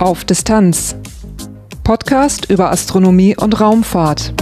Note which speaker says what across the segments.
Speaker 1: Auf Distanz. Podcast über Astronomie und Raumfahrt.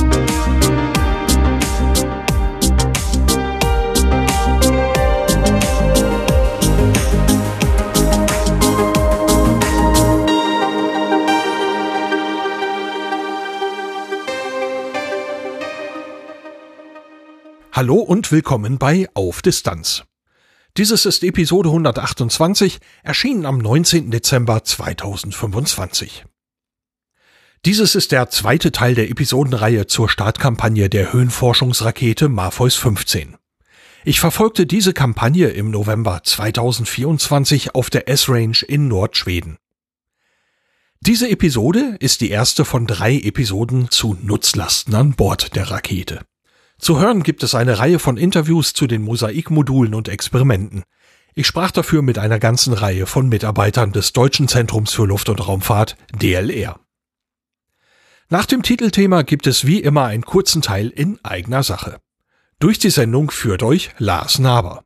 Speaker 2: Hallo und willkommen bei Auf Distanz. Dieses ist Episode 128, erschienen am 19. Dezember 2025. Dieses ist der zweite Teil der Episodenreihe zur Startkampagne der Höhenforschungsrakete Marfois 15. Ich verfolgte diese Kampagne im November 2024 auf der S-Range in Nordschweden. Diese Episode ist die erste von 3 Episoden zu Nutzlasten an Bord der Rakete. Zu hören gibt es eine Reihe von Interviews zu den Mosaik-Modulen und Experimenten. Ich sprach dafür mit einer ganzen Reihe von Mitarbeitern des Deutschen Zentrums für Luft- und Raumfahrt, DLR. Nach dem Titelthema gibt es wie immer einen kurzen Teil in eigener Sache. Durch die Sendung führt euch Lars Naber.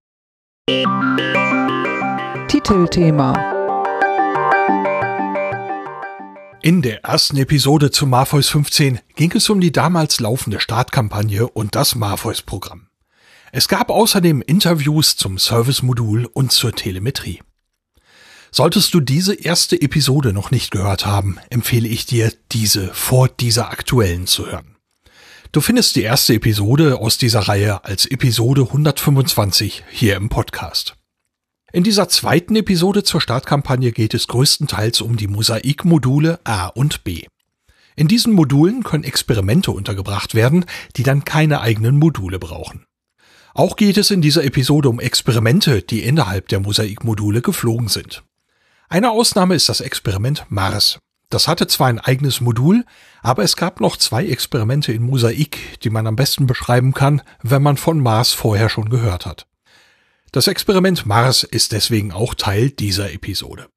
Speaker 1: Titelthema.
Speaker 2: In der ersten Episode zu Marfois 15 ging es um die damals laufende Startkampagne und das Marfois-Programm. Es gab außerdem Interviews zum Service-Modul und zur Telemetrie. Solltest du diese erste Episode noch nicht gehört haben, empfehle ich dir, diese vor dieser aktuellen zu hören. Du findest die erste Episode aus dieser Reihe als Episode 125 hier im Podcast. In dieser zweiten Episode zur Startkampagne geht es größtenteils um die Mosaik-Module A und B. In diesen Modulen können Experimente untergebracht werden, die dann keine eigenen Module brauchen. Auch geht es in dieser Episode um Experimente, die innerhalb der Mosaik-Module geflogen sind. Eine Ausnahme ist das Experiment Mars. Das hatte zwar ein eigenes Modul, aber es gab noch 2 Experimente in Mosaik, die man am besten beschreiben kann, wenn man von Mars vorher schon gehört hat. Das Experiment Mars ist deswegen auch Teil dieser Episode.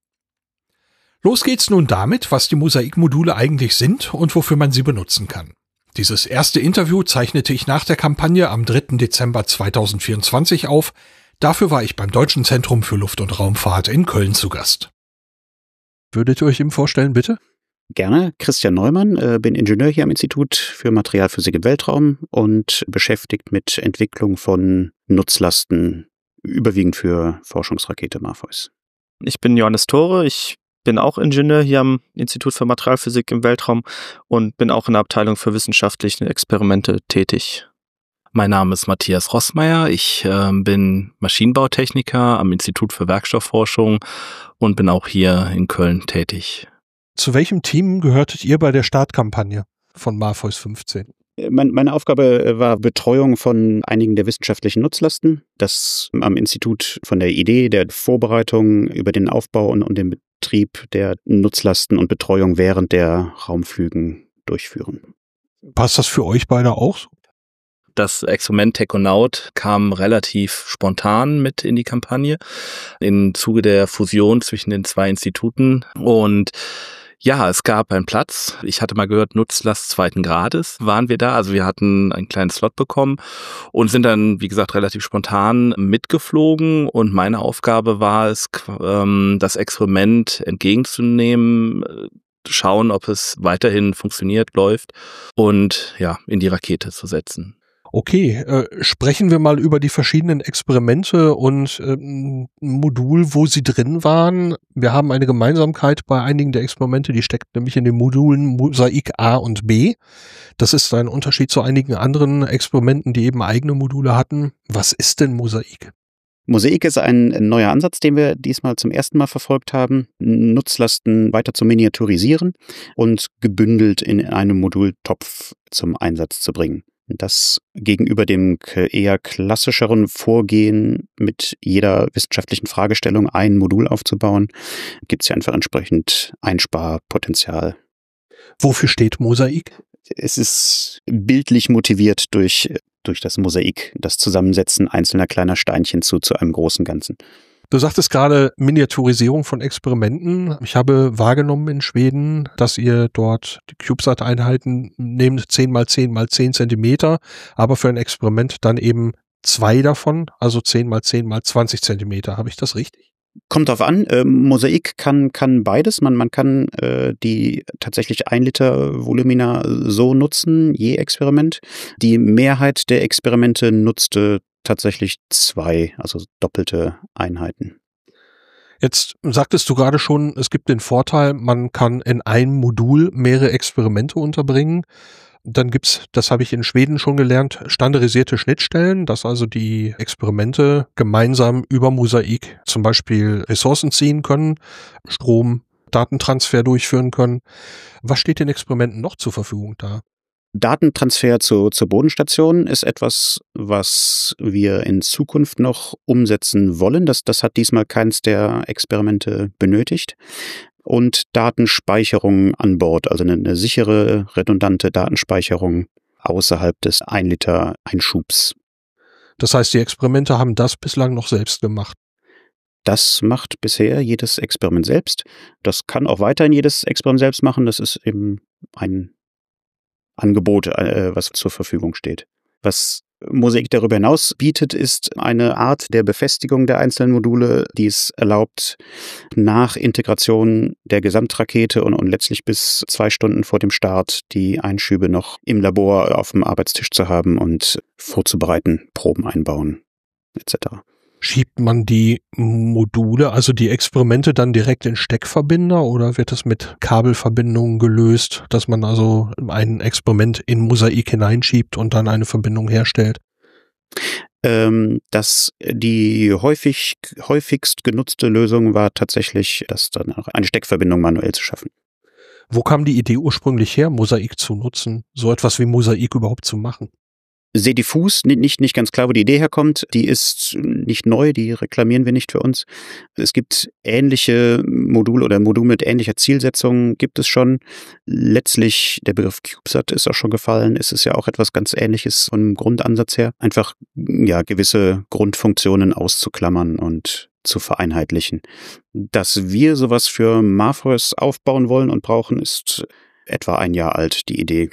Speaker 2: Los geht's nun damit, was die Mosaik-Module eigentlich sind und wofür man sie benutzen kann. Dieses erste Interview zeichnete ich nach der Kampagne am 3. Dezember 2024 auf. Dafür war ich beim Deutschen Zentrum für Luft- und Raumfahrt in Köln zu Gast. Würdet ihr euch ihm vorstellen, bitte?
Speaker 3: Gerne. Christian Neumann, bin Ingenieur hier am Institut für Materialphysik im Weltraum und beschäftigt mit Entwicklung von Nutzlasten, überwiegend für Forschungsrakete Marfois.
Speaker 4: Ich bin Johannes Tore, ich bin auch Ingenieur hier am Institut für Materialphysik im Weltraum und bin auch in der Abteilung für wissenschaftliche Experimente tätig.
Speaker 5: Mein Name ist Matthias Rossmeier, ich bin Maschinenbautechniker am Institut für Werkstoffforschung und bin auch hier in Köln tätig.
Speaker 2: Zu welchem Team gehörtet ihr bei der Startkampagne von Marfois 15?
Speaker 3: Meine Aufgabe war Betreuung von einigen der wissenschaftlichen Nutzlasten, das am Institut von der Idee, der Vorbereitung über den Aufbau und den Betrieb der Nutzlasten und Betreuung während der Raumflügen durchführen.
Speaker 2: Passt das für euch beide auch so?
Speaker 5: Das Experiment Techonaut kam relativ spontan mit in die Kampagne im Zuge der Fusion zwischen den 2 Instituten und ja, es gab einen Platz. Ich hatte mal gehört, Nutzlast 2. Grades waren wir da. Also wir hatten einen kleinen Slot bekommen und sind dann, wie gesagt, relativ spontan mitgeflogen. Und meine Aufgabe war es, das Experiment entgegenzunehmen, schauen, ob es weiterhin funktioniert, läuft und ja, in die Rakete zu setzen.
Speaker 2: Okay, sprechen wir mal über die verschiedenen Experimente und Modul, wo sie drin waren. Wir haben eine Gemeinsamkeit bei einigen der Experimente, die steckt nämlich in den Modulen Mosaik A und B. Das ist ein Unterschied zu einigen anderen Experimenten, die eben eigene Module hatten. Was ist denn Mosaik?
Speaker 3: Mosaik ist ein neuer Ansatz, den wir diesmal zum ersten Mal verfolgt haben, Nutzlasten weiter zu miniaturisieren und gebündelt in einem Modultopf zum Einsatz zu bringen. Das gegenüber dem eher klassischeren Vorgehen, mit jeder wissenschaftlichen Fragestellung ein Modul aufzubauen, gibt es ja einfach entsprechend Einsparpotenzial.
Speaker 2: Wofür steht Mosaik?
Speaker 3: Es ist bildlich motiviert durch das Mosaik, das Zusammensetzen einzelner kleiner Steinchen zu einem großen Ganzen.
Speaker 2: Du sagtest gerade Miniaturisierung von Experimenten. Ich habe wahrgenommen in Schweden, dass ihr dort die CubeSat-Einheiten nehmt 10x10x10 Zentimeter, aber für ein Experiment dann eben 2 davon, also 10x10x20 Zentimeter. Habe ich das richtig?
Speaker 3: Kommt drauf an. Mosaik kann beides. Man kann die tatsächlich 1 Liter Volumina so nutzen, je Experiment. Die Mehrheit der Experimente nutzte tatsächlich 2, also doppelte Einheiten.
Speaker 2: Jetzt sagtest du gerade schon, es gibt den Vorteil, man kann in einem Modul mehrere Experimente unterbringen. Dann gibt's, das habe ich in Schweden schon gelernt, standardisierte Schnittstellen, dass also die Experimente gemeinsam über Mosaik zum Beispiel Ressourcen ziehen können, Strom, Datentransfer durchführen können. Was steht den Experimenten noch zur Verfügung da?
Speaker 3: Datentransfer zur Bodenstation ist etwas, was wir in Zukunft noch umsetzen wollen. Das hat diesmal keins der Experimente benötigt. Und Datenspeicherung an Bord, also eine sichere, redundante Datenspeicherung außerhalb des 1 Liter Einschubs.
Speaker 2: Das heißt, die Experimente haben das bislang noch selbst gemacht.
Speaker 3: Das macht bisher jedes Experiment selbst. Das kann auch weiterhin jedes Experiment selbst machen. Das ist eben ein Angebot, was zur Verfügung steht. Was Mosaik darüber hinaus bietet, ist eine Art der Befestigung der einzelnen Module, die es erlaubt, nach Integration der Gesamtrakete und letztlich bis 2 Stunden vor dem Start die Einschübe noch im Labor auf dem Arbeitstisch zu haben und vorzubereiten, Proben einbauen, etc.
Speaker 2: Schiebt man die Module, also die Experimente dann direkt in Steckverbinder oder wird das mit Kabelverbindungen gelöst, dass man also ein Experiment in Mosaik hineinschiebt und dann eine Verbindung herstellt?
Speaker 3: Die häufigst genutzte Lösung war tatsächlich, das dann auch eine Steckverbindung manuell zu schaffen.
Speaker 2: Wo kam die Idee ursprünglich her, Mosaik zu nutzen, so etwas wie Mosaik überhaupt zu machen?
Speaker 3: Sehr diffus, nicht ganz klar, wo die Idee herkommt. Die ist nicht neu, die reklamieren wir nicht für uns. Es gibt ähnliche Module oder Module mit ähnlicher Zielsetzung gibt es schon. Letztlich, der Begriff CubeSat ist auch schon gefallen. Es ist ja auch etwas ganz Ähnliches vom Grundansatz her. Einfach, ja, gewisse Grundfunktionen auszuklammern und zu vereinheitlichen. Dass wir sowas für Morpheus aufbauen wollen und brauchen, ist etwa 1 Jahr alt, die Idee.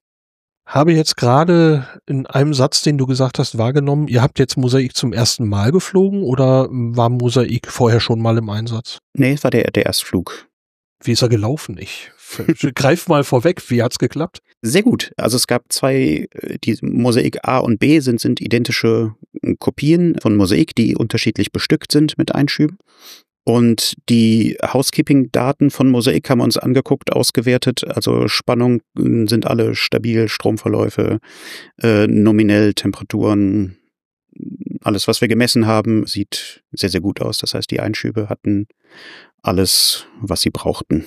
Speaker 2: Habe jetzt gerade in einem Satz, den du gesagt hast, wahrgenommen, ihr habt jetzt Mosaik zum ersten Mal geflogen oder war Mosaik vorher schon mal im Einsatz?
Speaker 3: Nee, es war der Erstflug.
Speaker 2: Wie ist er gelaufen? Ich greif mal vorweg, wie hat's geklappt?
Speaker 3: Sehr gut. Also es gab 2, die Mosaik A und B sind identische Kopien von Mosaik, die unterschiedlich bestückt sind mit Einschüben. Und die Housekeeping-Daten von Mosaik haben wir uns angeguckt, ausgewertet. Also Spannung sind alle stabil, Stromverläufe, nominell Temperaturen. Alles, was wir gemessen haben, sieht sehr, sehr gut aus. Das heißt, die Einschübe hatten alles, was sie brauchten.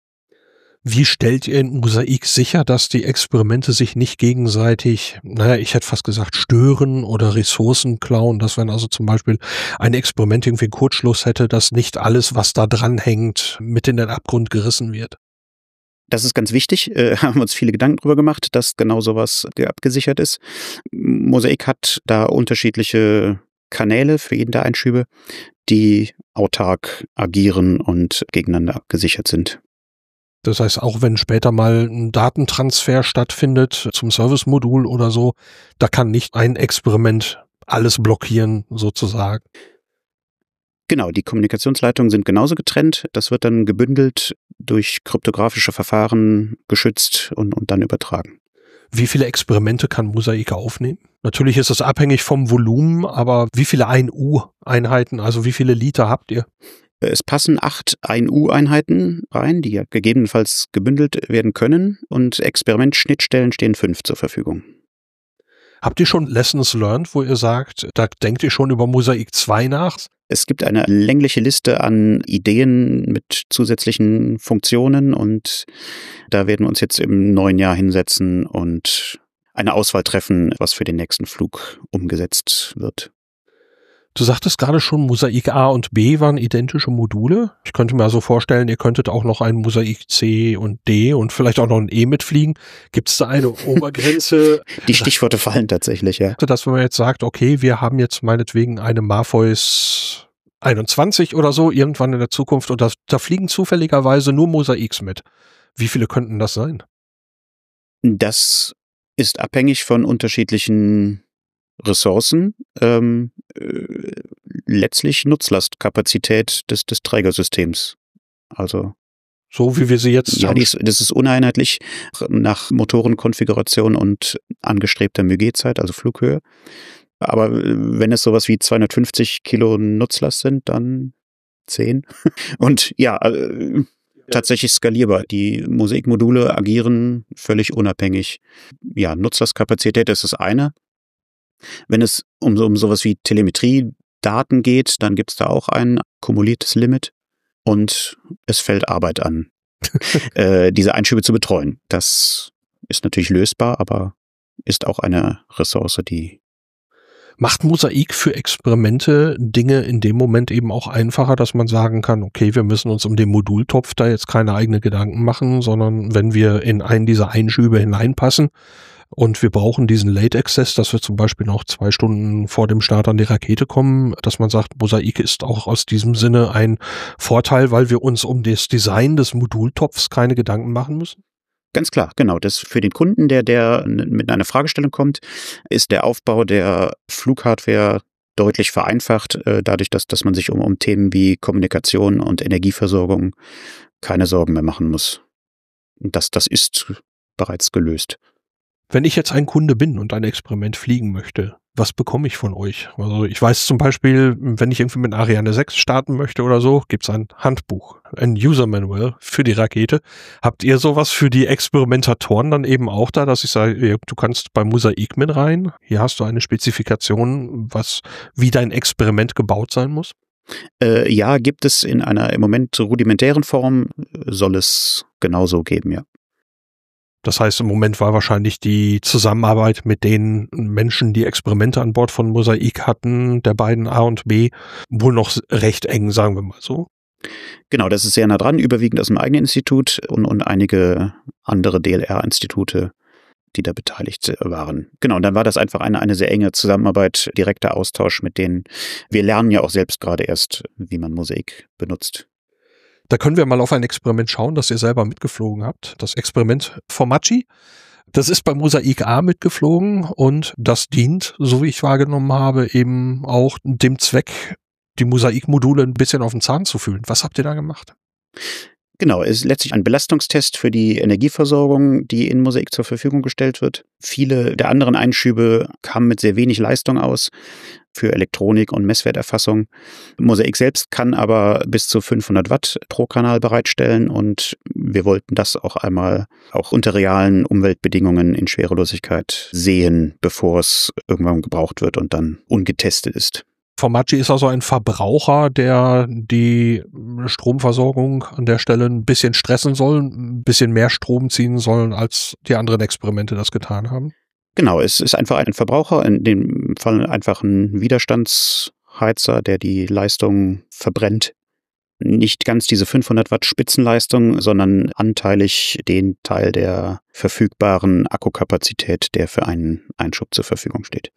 Speaker 2: Wie stellt ihr in Mosaik sicher, dass die Experimente sich nicht gegenseitig, ich hätte fast gesagt, stören oder Ressourcen klauen, dass wenn also zum Beispiel ein Experiment irgendwie einen Kurzschluss hätte, dass nicht alles, was da dran hängt, mit in den Abgrund gerissen wird?
Speaker 3: Das ist ganz wichtig, haben wir uns viele Gedanken drüber gemacht, dass genau sowas abgesichert ist. Mosaik hat da unterschiedliche Kanäle für jeden der Einschübe, die autark agieren und gegeneinander abgesichert sind.
Speaker 2: Das heißt, auch wenn später mal ein Datentransfer stattfindet zum Service-Modul oder so, da kann nicht ein Experiment alles blockieren, sozusagen.
Speaker 3: Genau, die Kommunikationsleitungen sind genauso getrennt. Das wird dann gebündelt durch kryptografische Verfahren geschützt und dann übertragen.
Speaker 2: Wie viele Experimente kann Mosaik aufnehmen? Natürlich ist es abhängig vom Volumen, aber wie viele 1U-Einheiten, also wie viele Liter habt ihr?
Speaker 3: Es passen 8 1U-Einheiten rein, die ja gegebenenfalls gebündelt werden können, und Experimentschnittstellen stehen 5 zur Verfügung.
Speaker 2: Habt ihr schon Lessons learned, wo ihr sagt, da denkt ihr schon über Mosaik 2 nach?
Speaker 3: Es gibt eine längliche Liste an Ideen mit zusätzlichen Funktionen und da werden wir uns jetzt im neuen Jahr hinsetzen und eine Auswahl treffen, was für den nächsten Flug umgesetzt wird.
Speaker 2: Du sagtest gerade schon, Mosaik A und B waren identische Module. Ich könnte mir also vorstellen, ihr könntet auch noch ein Mosaik C und D und vielleicht auch noch ein E mitfliegen. Gibt es da eine Obergrenze?
Speaker 3: Die Stichworte fallen tatsächlich, ja.
Speaker 2: Dass wenn man jetzt sagt, okay, wir haben jetzt meinetwegen eine Morpheus 21 oder so irgendwann in der Zukunft und da fliegen zufälligerweise nur Mosaiks mit. Wie viele könnten das sein?
Speaker 3: Das ist abhängig von unterschiedlichen Ressourcen. letztlich Nutzlastkapazität des Trägersystems. Also
Speaker 2: so wie wir sie jetzt
Speaker 3: ja, das ist uneinheitlich nach Motorenkonfiguration und angestrebter MUG-Zeit, also Flughöhe. Aber wenn es sowas wie 250 Kilo Nutzlast sind, dann 10. Und ja, tatsächlich skalierbar. Die Mosaik-Module agieren völlig unabhängig. Ja, Nutzlastkapazität ist das eine. Wenn es um sowas wie Telemetriedaten geht, dann gibt es da auch ein kumuliertes Limit und es fällt Arbeit an, diese Einschübe zu betreuen. Das ist natürlich lösbar, aber ist auch eine Ressource, die
Speaker 2: macht Mosaik für Experimente Dinge in dem Moment eben auch einfacher, dass man sagen kann, okay, wir müssen uns um den Modultopf da jetzt keine eigenen Gedanken machen, sondern wenn wir in einen dieser Einschübe hineinpassen und wir brauchen diesen Late Access, dass wir zum Beispiel noch 2 Stunden vor dem Start an die Rakete kommen, dass man sagt, Mosaik ist auch aus diesem Sinne ein Vorteil, weil wir uns um das Design des Modultopfs keine Gedanken machen müssen?
Speaker 3: Ganz klar, genau. Das für den Kunden, der mit einer Fragestellung kommt, ist der Aufbau der Flughardware deutlich vereinfacht, dadurch, dass man sich um Themen wie Kommunikation und Energieversorgung keine Sorgen mehr machen muss. Das ist bereits gelöst.
Speaker 2: Wenn ich jetzt ein Kunde bin und ein Experiment fliegen möchte, was bekomme ich von euch? Also ich weiß zum Beispiel, wenn ich irgendwie mit Ariane 6 starten möchte oder so, gibt's ein Handbuch, ein User Manual für die Rakete. Habt ihr sowas für die Experimentatoren dann eben auch da, dass ich sage, du kannst bei Mosaik mit rein, hier hast du eine Spezifikation, wie dein Experiment gebaut sein muss?
Speaker 3: Ja, gibt es in einer im Moment rudimentären Form, soll es genauso geben, ja.
Speaker 2: Das heißt, im Moment war wahrscheinlich die Zusammenarbeit mit den Menschen, die Experimente an Bord von Mosaik hatten, der beiden A und B, wohl noch recht eng, sagen wir mal so.
Speaker 3: Genau, das ist sehr nah dran, überwiegend aus dem eigenen Institut und einige andere DLR-Institute, die da beteiligt waren. Genau, und dann war das einfach eine sehr enge Zusammenarbeit, direkter Austausch mit denen. Wir lernen ja auch selbst gerade erst, wie man Mosaik benutzt.
Speaker 2: Da können wir mal auf ein Experiment schauen, das ihr selber mitgeflogen habt. Das Experiment Formaggio. Das ist bei Mosaik A mitgeflogen und das dient, so wie ich wahrgenommen habe, eben auch dem Zweck, die Mosaik-Module ein bisschen auf den Zahn zu fühlen. Was habt ihr da gemacht?
Speaker 3: Genau, es ist letztlich ein Belastungstest für die Energieversorgung, die in Mosaik zur Verfügung gestellt wird. Viele der anderen Einschübe kamen mit sehr wenig Leistung aus für Elektronik und Messwerterfassung. Mosaik selbst kann aber bis zu 500 Watt pro Kanal bereitstellen und wir wollten das auch einmal auch unter realen Umweltbedingungen in Schwerelosigkeit sehen, bevor es irgendwann gebraucht wird und dann ungetestet ist.
Speaker 2: Formaggio ist also ein Verbraucher, der die Stromversorgung an der Stelle ein bisschen stressen soll, ein bisschen mehr Strom ziehen soll, als die anderen Experimente das getan haben.
Speaker 3: Genau, es ist einfach ein Verbraucher, in dem Fall einfach ein Widerstandsheizer, der die Leistung verbrennt. Nicht ganz diese 500 Watt Spitzenleistung, sondern anteilig den Teil der verfügbaren Akkukapazität, der für einen Einschub zur Verfügung steht.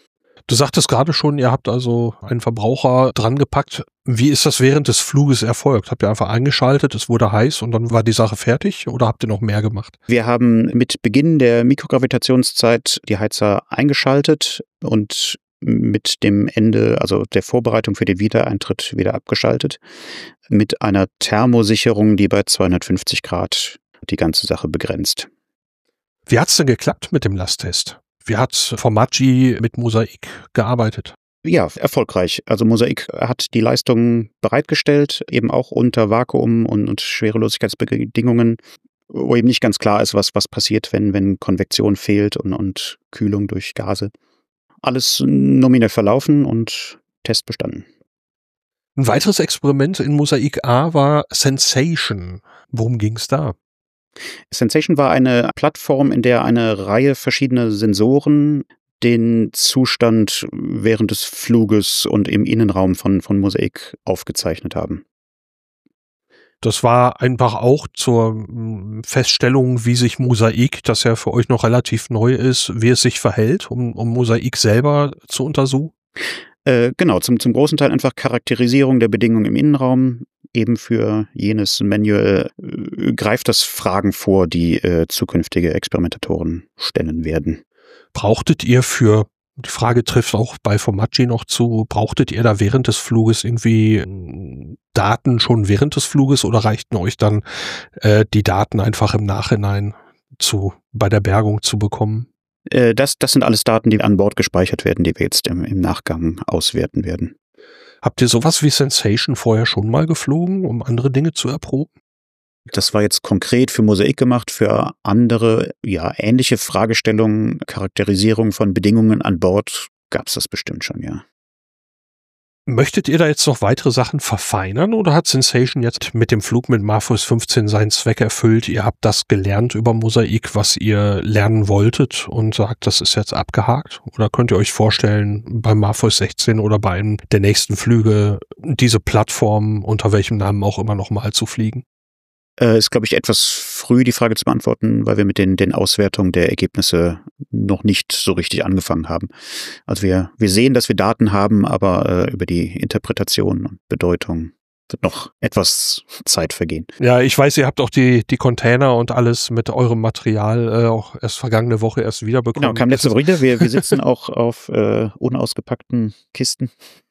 Speaker 2: Du sagtest gerade schon, ihr habt also einen Verbraucher dran gepackt. Wie ist das während des Fluges erfolgt? Habt ihr einfach eingeschaltet, es wurde heiß und dann war die Sache fertig oder habt ihr noch mehr gemacht?
Speaker 3: Wir haben mit Beginn der Mikrogravitationszeit die Heizer eingeschaltet und mit dem Ende, also der Vorbereitung für den Wiedereintritt, wieder abgeschaltet. Mit einer Thermosicherung, die bei 250 Grad die ganze Sache begrenzt.
Speaker 2: Wie hat's denn geklappt mit dem Lasttest? Wie hat Formaggio mit Mosaik gearbeitet?
Speaker 3: Ja, erfolgreich. Also Mosaik hat die Leistung bereitgestellt, eben auch unter Vakuum und Schwerelosigkeitsbedingungen, wo eben nicht ganz klar ist, was passiert, wenn Konvektion fehlt und Kühlung durch Gase. Alles nominell verlaufen und Test bestanden.
Speaker 2: Ein weiteres Experiment in Mosaik A war Sensation. Worum ging's da?
Speaker 3: Sensation war eine Plattform, in der eine Reihe verschiedener Sensoren den Zustand während des Fluges und im Innenraum von Mosaik aufgezeichnet haben.
Speaker 2: Das war einfach auch zur Feststellung, wie sich Mosaik, das ja für euch noch relativ neu ist, wie es sich verhält, um Mosaik selber zu untersuchen?
Speaker 3: Genau, zum großen Teil einfach Charakterisierung der Bedingungen im Innenraum. Eben für jenes Manual greift das Fragen vor, die zukünftige Experimentatoren stellen werden.
Speaker 2: Brauchtet ihr für
Speaker 6: Die Frage trifft auch bei Formaggio noch zu, brauchtet ihr da während des Fluges irgendwie Daten schon während des Fluges oder reichten euch dann die Daten einfach im Nachhinein bei der Bergung zu bekommen?
Speaker 3: Das sind alles Daten, die an Bord gespeichert werden, die wir jetzt im Nachgang auswerten werden.
Speaker 6: Habt ihr sowas wie Sensation vorher schon mal geflogen, um andere Dinge zu erproben?
Speaker 3: Das war jetzt konkret für Mosaik gemacht, für andere, ja, ähnliche Fragestellungen, Charakterisierung von Bedingungen an Bord gab es das bestimmt schon, ja.
Speaker 6: Möchtet ihr da jetzt noch weitere Sachen verfeinern oder hat Sensation jetzt mit dem Flug mit Marfois 15 seinen Zweck erfüllt? Ihr habt das gelernt über Mosaik, was ihr lernen wolltet und sagt, das ist jetzt abgehakt? Oder könnt ihr euch vorstellen, beim Marfois 16 oder bei einem der nächsten Flüge diese Plattform unter welchem Namen auch immer nochmal zu fliegen?
Speaker 3: Ist, glaube ich, etwas früh, die Frage zu beantworten, weil wir mit den Auswertungen der Ergebnisse noch nicht so richtig angefangen haben. Also wir sehen, dass wir Daten haben, aber über die Interpretation und Bedeutung wird noch etwas Zeit vergehen.
Speaker 6: Ja, ich weiß, ihr habt auch die Container und alles mit eurem Material auch erst vergangene Woche erst wiederbekommen.
Speaker 3: Genau, kam letzte Woche wieder. Wir sitzen auch auf unausgepackten Kisten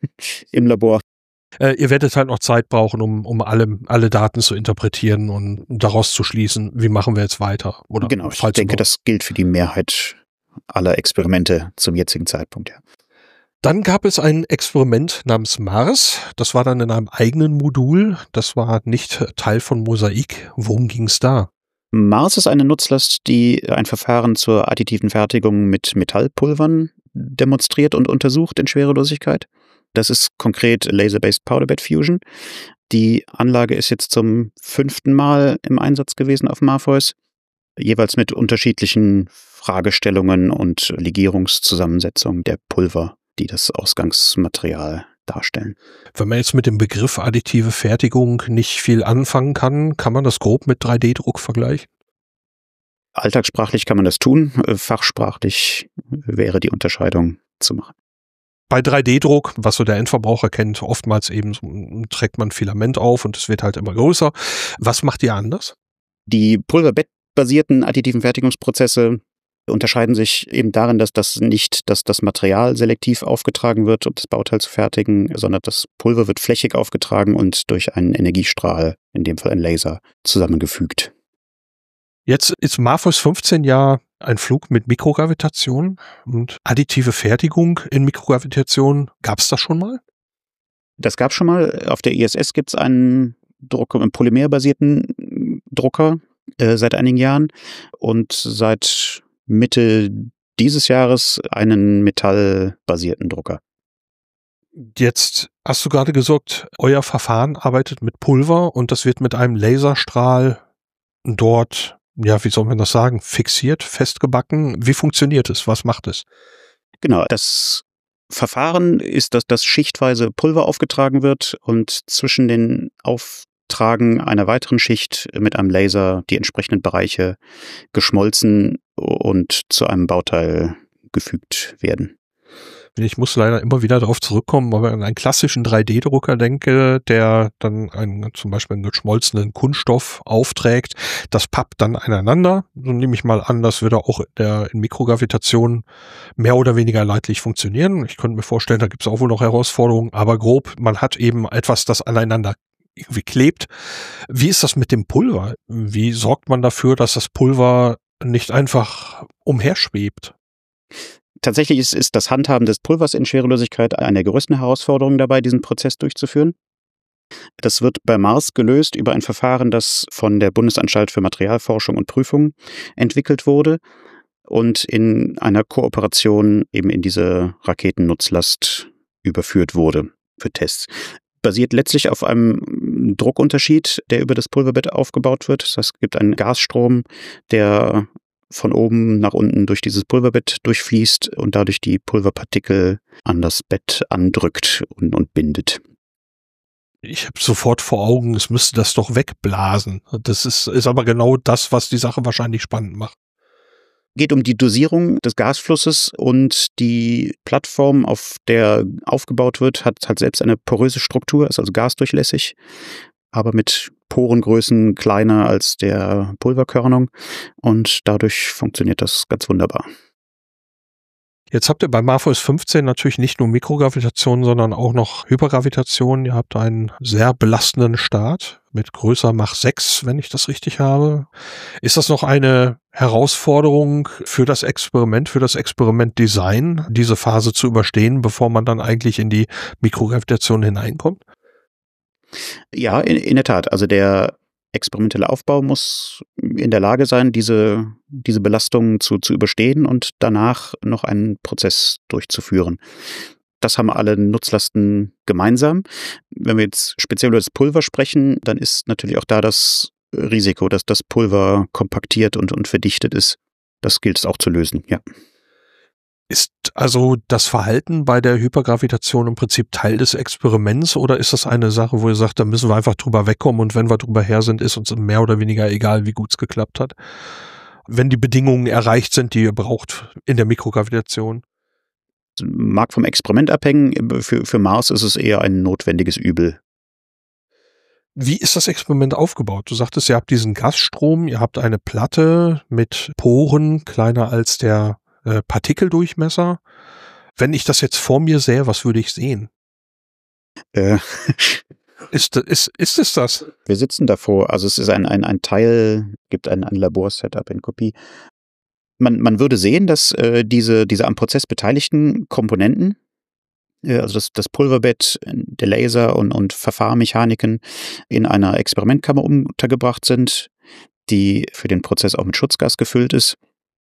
Speaker 3: im Labor.
Speaker 6: Ihr werdet halt noch Zeit brauchen, um alle Daten zu interpretieren und daraus zu schließen, wie machen wir jetzt weiter. Oder
Speaker 3: genau, ich denke, das gilt für die Mehrheit aller Experimente zum jetzigen Zeitpunkt, ja.
Speaker 6: Dann gab es ein Experiment namens Mars. Das war dann in einem eigenen Modul. Das war nicht Teil von Mosaik. Worum ging es da?
Speaker 3: Mars ist eine Nutzlast, die ein Verfahren zur additiven Fertigung mit Metallpulvern demonstriert und untersucht in Schwerelosigkeit. Das ist konkret Laser-Based Powder Bed Fusion. Die Anlage ist jetzt zum 5. Mal im Einsatz gewesen auf Marfois, jeweils mit unterschiedlichen Fragestellungen und Legierungszusammensetzungen der Pulver, die das Ausgangsmaterial darstellen.
Speaker 6: Wenn man jetzt mit dem Begriff additive Fertigung nicht viel anfangen kann man das grob mit 3D-Druck vergleichen?
Speaker 3: Alltagssprachlich kann man das tun, fachsprachlich wäre die Unterscheidung zu machen.
Speaker 6: Bei 3D-Druck, was so der Endverbraucher kennt, oftmals eben trägt man Filament auf und es wird halt immer größer. Was macht ihr anders?
Speaker 3: Die pulverbettbasierten additiven Fertigungsprozesse unterscheiden sich eben darin, dass das Material selektiv aufgetragen wird, um das Bauteil zu fertigen, sondern das Pulver wird flächig aufgetragen und durch einen Energiestrahl, in dem Fall ein Laser, zusammengefügt.
Speaker 6: Jetzt ist Marfois 15 ja ein Flug mit Mikrogravitation und additive Fertigung in Mikrogravitation. Gab es das schon mal?
Speaker 3: Das gab es schon mal. Auf der ISS gibt es einen einen polymerbasierten Drucker seit einigen Jahren und seit Mitte dieses Jahres einen metallbasierten Drucker.
Speaker 6: Jetzt hast du gerade gesagt, euer Verfahren arbeitet mit Pulver und das wird mit einem Laserstrahl dort, ja, wie soll man das sagen, fixiert, festgebacken. Wie funktioniert es? Was macht es?
Speaker 3: Genau, das Verfahren ist, dass das schichtweise Pulver aufgetragen wird und zwischen den Auftragen einer weiteren Schicht mit einem Laser die entsprechenden Bereiche geschmolzen und zu einem Bauteil gefügt werden.
Speaker 6: Ich muss leider immer wieder darauf zurückkommen, weil ich an einen klassischen 3D-Drucker denke, der dann zum Beispiel einen geschmolzenen Kunststoff aufträgt. Das pappt dann aneinander. So nehme ich mal an, das würde auch in Mikrogravitation mehr oder weniger leidlich funktionieren. Ich könnte mir vorstellen, da gibt es auch wohl noch Herausforderungen, aber grob, man hat eben etwas, das aneinander irgendwie klebt. Wie ist das mit dem Pulver? Wie sorgt man dafür, dass das Pulver nicht einfach umherschwebt?
Speaker 3: Tatsächlich ist das Handhaben des Pulvers in Schwerelosigkeit eine der größten Herausforderungen dabei, diesen Prozess durchzuführen. Das wird bei Mars gelöst über ein Verfahren, das von der Bundesanstalt für Materialforschung und Prüfung entwickelt wurde und in einer Kooperation eben in diese Raketennutzlast überführt wurde für Tests. Basiert letztlich auf einem Druckunterschied, der über das Pulverbett aufgebaut wird. Das heißt, es gibt einen Gasstrom, der von oben nach unten durch dieses Pulverbett durchfließt und dadurch die Pulverpartikel an das Bett andrückt und bindet.
Speaker 6: Ich habe sofort vor Augen, es müsste das doch wegblasen. Das ist aber genau das, was die Sache wahrscheinlich spannend macht.
Speaker 3: Geht um die Dosierung des Gasflusses und die Plattform, auf der aufgebaut wird, hat selbst eine poröse Struktur, ist also gasdurchlässig, aber mit Porengrößen kleiner als der Pulverkörnung und dadurch funktioniert das ganz wunderbar.
Speaker 6: Jetzt habt ihr bei Morpheus 15 natürlich nicht nur Mikrogravitation, sondern auch noch Hypergravitation. Ihr habt einen sehr belastenden Start mit größer Mach 6, wenn ich das richtig habe. Ist das noch eine Herausforderung für das Experimentdesign, diese Phase zu überstehen, bevor man dann eigentlich in die Mikrogravitation hineinkommt?
Speaker 3: Ja, in der Tat. Also der experimentelle Aufbau muss in der Lage sein, diese Belastungen zu überstehen und danach noch einen Prozess durchzuführen. Das haben alle Nutzlasten gemeinsam. Wenn wir jetzt speziell über das Pulver sprechen, dann ist natürlich auch da das Risiko, dass das Pulver kompaktiert und verdichtet ist. Das gilt es auch zu lösen, ja.
Speaker 6: Ist also das Verhalten bei der Hypergravitation im Prinzip Teil des Experiments oder ist das eine Sache, wo ihr sagt, da müssen wir einfach drüber wegkommen und wenn wir drüber her sind, ist uns mehr oder weniger egal, wie gut es geklappt hat? Wenn die Bedingungen erreicht sind, die ihr braucht in der Mikrogravitation?
Speaker 3: Mag vom Experiment abhängen. Für Mars ist es eher ein notwendiges Übel.
Speaker 6: Wie ist das Experiment aufgebaut? Du sagtest, ihr habt diesen Gasstrom, ihr habt eine Platte mit Poren kleiner als der Partikeldurchmesser. Wenn ich das jetzt vor mir sähe, was würde ich sehen? Ist es das?
Speaker 3: Wir sitzen davor. Also es ist ein Teil, gibt ein Labor-Setup in Kopie. Man würde sehen, dass diese am Prozess beteiligten Komponenten, also das Pulverbett, der Laser und Verfahrmechaniken in einer Experimentkammer untergebracht sind, die für den Prozess auch mit Schutzgas gefüllt ist.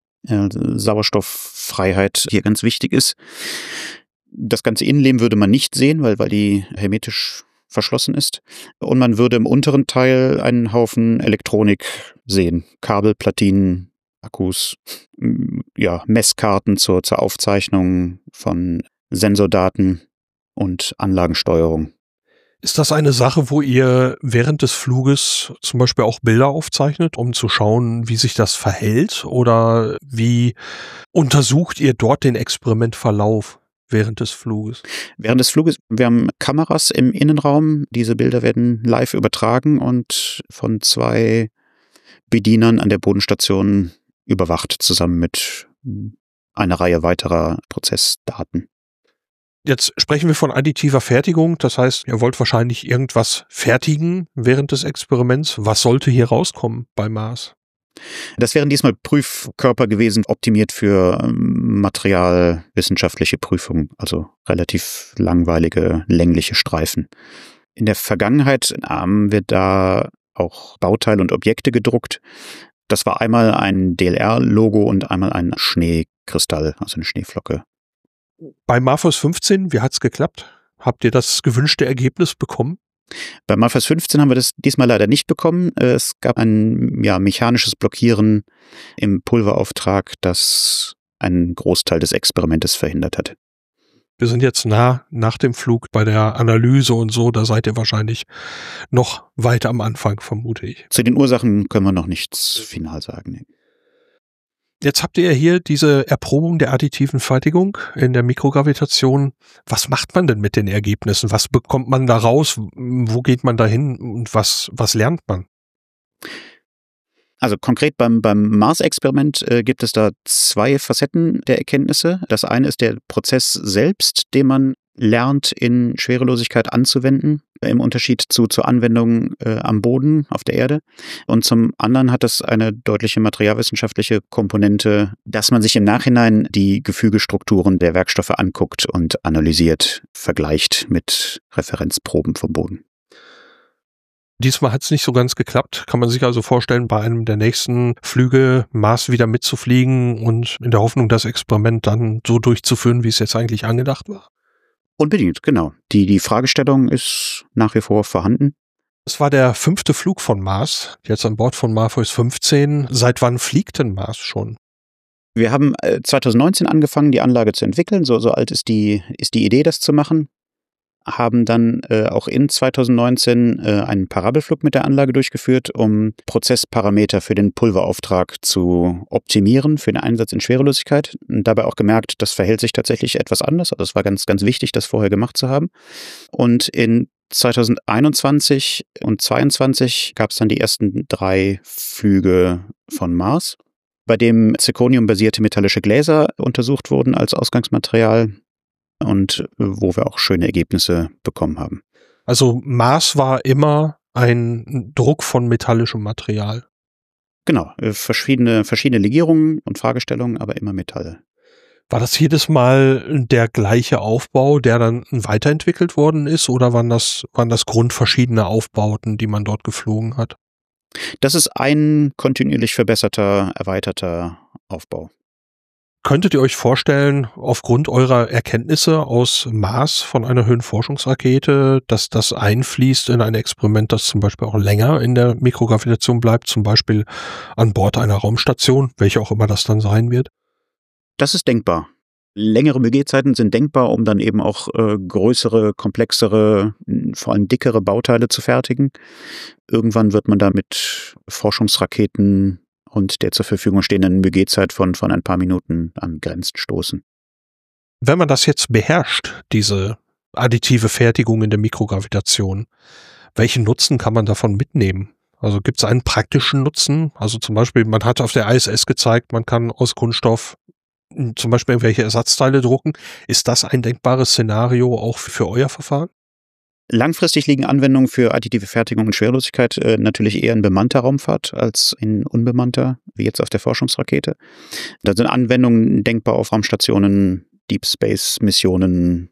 Speaker 3: Sauerstofffreiheit hier ganz wichtig ist. Das ganze Innenleben würde man nicht sehen, weil die hermetisch verschlossen ist. Und man würde im unteren Teil einen Haufen Elektronik sehen. Kabel, Platinen, Akkus, ja, Messkarten zur Aufzeichnung von Sensordaten und Anlagensteuerung.
Speaker 6: Ist das eine Sache, wo ihr während des Fluges zum Beispiel auch Bilder aufzeichnet, um zu schauen, wie sich das verhält? Oder wie untersucht ihr dort den Experimentverlauf während des Fluges?
Speaker 3: Während des Fluges, wir haben Kameras im Innenraum. Diese Bilder werden live übertragen und von 2 Bedienern an der Bodenstation überwacht, zusammen mit einer Reihe weiterer Prozessdaten.
Speaker 6: Jetzt sprechen wir von additiver Fertigung. Das heißt, ihr wollt wahrscheinlich irgendwas fertigen während des Experiments. Was sollte hier rauskommen bei Mars?
Speaker 3: Das wären diesmal Prüfkörper gewesen, optimiert für materialwissenschaftliche Prüfungen, also relativ langweilige, längliche Streifen. In der Vergangenheit haben wir da auch Bauteile und Objekte gedruckt. Das war einmal ein DLR-Logo und einmal ein Schneekristall, also eine Schneeflocke.
Speaker 6: Bei Morpheus 15, wie hat's geklappt? Habt ihr das gewünschte Ergebnis bekommen?
Speaker 3: Bei Morpheus 15 haben wir das diesmal leider nicht bekommen. Es gab ein mechanisches Blockieren im Pulverauftrag, das einen Großteil des Experimentes verhindert hat.
Speaker 6: Wir sind jetzt nach dem Flug bei der Analyse und so, da seid ihr wahrscheinlich noch weit am Anfang, vermute ich.
Speaker 3: Zu den Ursachen können wir noch nichts final sagen. Nee.
Speaker 6: Jetzt habt ihr hier diese Erprobung der additiven Fertigung in der Mikrogravitation. Was macht man denn mit den Ergebnissen? Was bekommt man da raus? Wo geht man da hin und was lernt man?
Speaker 3: Also konkret beim Mars-Experiment gibt es da 2 Facetten der Erkenntnisse. Das eine ist der Prozess selbst, den man lernt, in Schwerelosigkeit anzuwenden, im Unterschied zur Anwendung am Boden, auf der Erde. Und zum anderen hat das eine deutliche materialwissenschaftliche Komponente, dass man sich im Nachhinein die Gefügestrukturen der Werkstoffe anguckt und analysiert, vergleicht mit Referenzproben vom Boden.
Speaker 6: Diesmal hat es nicht so ganz geklappt. Kann man sich also vorstellen, bei einem der nächsten Flüge Mars wieder mitzufliegen und in der Hoffnung, das Experiment dann so durchzuführen, wie es jetzt eigentlich angedacht war?
Speaker 3: Unbedingt, genau. Die Fragestellung ist nach wie vor vorhanden.
Speaker 6: Es war der 5. Flug von Mars, jetzt an Bord von Morpheus 15. Seit wann fliegt denn Mars schon?
Speaker 3: Wir haben 2019 angefangen, die Anlage zu entwickeln. So alt ist die Idee, das zu machen. Haben dann auch in 2019 einen Parabelflug mit der Anlage durchgeführt, um Prozessparameter für den Pulverauftrag zu optimieren, für den Einsatz in Schwerelosigkeit. Und dabei auch gemerkt, das verhält sich tatsächlich etwas anders. Also es war ganz, ganz wichtig, das vorher gemacht zu haben. Und in 2021 und 2022 gab es dann die ersten 3 Flüge von Mars. bei dem Zirconium-basierte metallische Gläser untersucht wurden als Ausgangsmaterial und wo wir auch schöne Ergebnisse bekommen haben.
Speaker 6: Also Mars war immer ein Druck von metallischem Material.
Speaker 3: Genau, verschiedene Legierungen und Fragestellungen, aber immer Metalle.
Speaker 6: War das jedes Mal der gleiche Aufbau, der dann weiterentwickelt worden ist, oder waren das grundverschiedene Aufbauten, die man dort geflogen hat?
Speaker 3: Das ist ein kontinuierlich verbesserter, erweiterter Aufbau.
Speaker 6: Könntet ihr euch vorstellen, aufgrund eurer Erkenntnisse aus Mars von einer Höhenforschungsrakete, dass das einfließt in ein Experiment, das zum Beispiel auch länger in der Mikrogravitation bleibt, zum Beispiel an Bord einer Raumstation, welche auch immer das dann sein wird?
Speaker 3: Das ist denkbar. Längere Begehzeiten sind denkbar, um dann eben auch größere, komplexere, vor allem dickere Bauteile zu fertigen. Irgendwann wird man da mit Forschungsraketen und der zur Verfügung stehenden Begehzeit von ein paar Minuten an Grenzen stoßen.
Speaker 6: Wenn man das jetzt beherrscht, diese additive Fertigung in der Mikrogravitation, welchen Nutzen kann man davon mitnehmen? Also gibt es einen praktischen Nutzen? Also zum Beispiel, man hat auf der ISS gezeigt, man kann aus Kunststoff zum Beispiel irgendwelche Ersatzteile drucken. Ist das ein denkbares Szenario auch für euer Verfahren?
Speaker 3: Langfristig liegen Anwendungen für additive Fertigung und Schwerelosigkeit natürlich eher in bemannter Raumfahrt als in unbemannter, wie jetzt auf der Forschungsrakete. Da sind Anwendungen denkbar auf Raumstationen, Deep Space Missionen,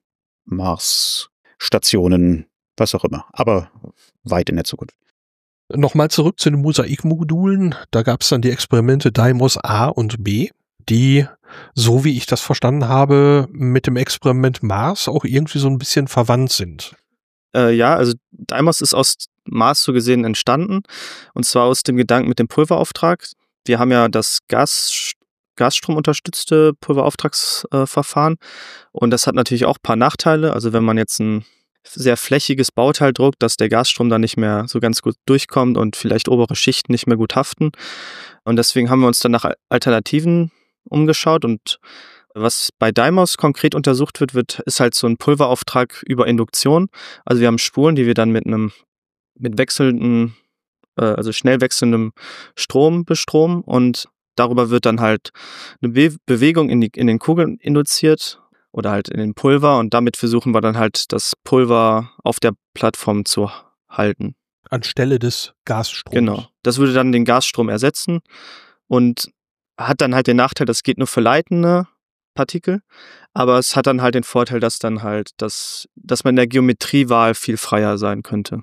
Speaker 3: Mars-Stationen, was auch immer, aber weit in der Zukunft.
Speaker 6: Nochmal zurück zu den Mosaikmodulen. Da gab es dann die Experimente Deimos A und B, die, so wie ich das verstanden habe, mit dem Experiment Mars auch irgendwie so ein bisschen verwandt sind.
Speaker 4: Ja, also Deimos ist aus Mars so gesehen entstanden, und zwar aus dem Gedanken mit dem Pulverauftrag. Wir haben ja das gasstromunterstützte Pulverauftragsverfahren, und das hat natürlich auch ein paar Nachteile. Also wenn man jetzt ein sehr flächiges Bauteil druckt, dass der Gasstrom dann nicht mehr so ganz gut durchkommt und vielleicht obere Schichten nicht mehr gut haften. Und deswegen haben wir uns dann nach Alternativen umgeschaut, und was bei Deimos konkret untersucht wird, ist halt so ein Pulverauftrag über Induktion. Also wir haben Spulen, die wir dann mit wechselnden, also schnell wechselndem Strom bestromen, und darüber wird dann halt eine Bewegung in den Kugeln induziert oder halt in den Pulver, und damit versuchen wir dann halt das Pulver auf der Plattform zu halten.
Speaker 6: Anstelle des Gasstroms.
Speaker 4: Genau. Das würde dann den Gasstrom ersetzen und hat dann halt den Nachteil, das geht nur für leitende Partikel, aber es hat dann halt den Vorteil, dass dann halt, dass man in der Geometriewahl viel freier sein könnte.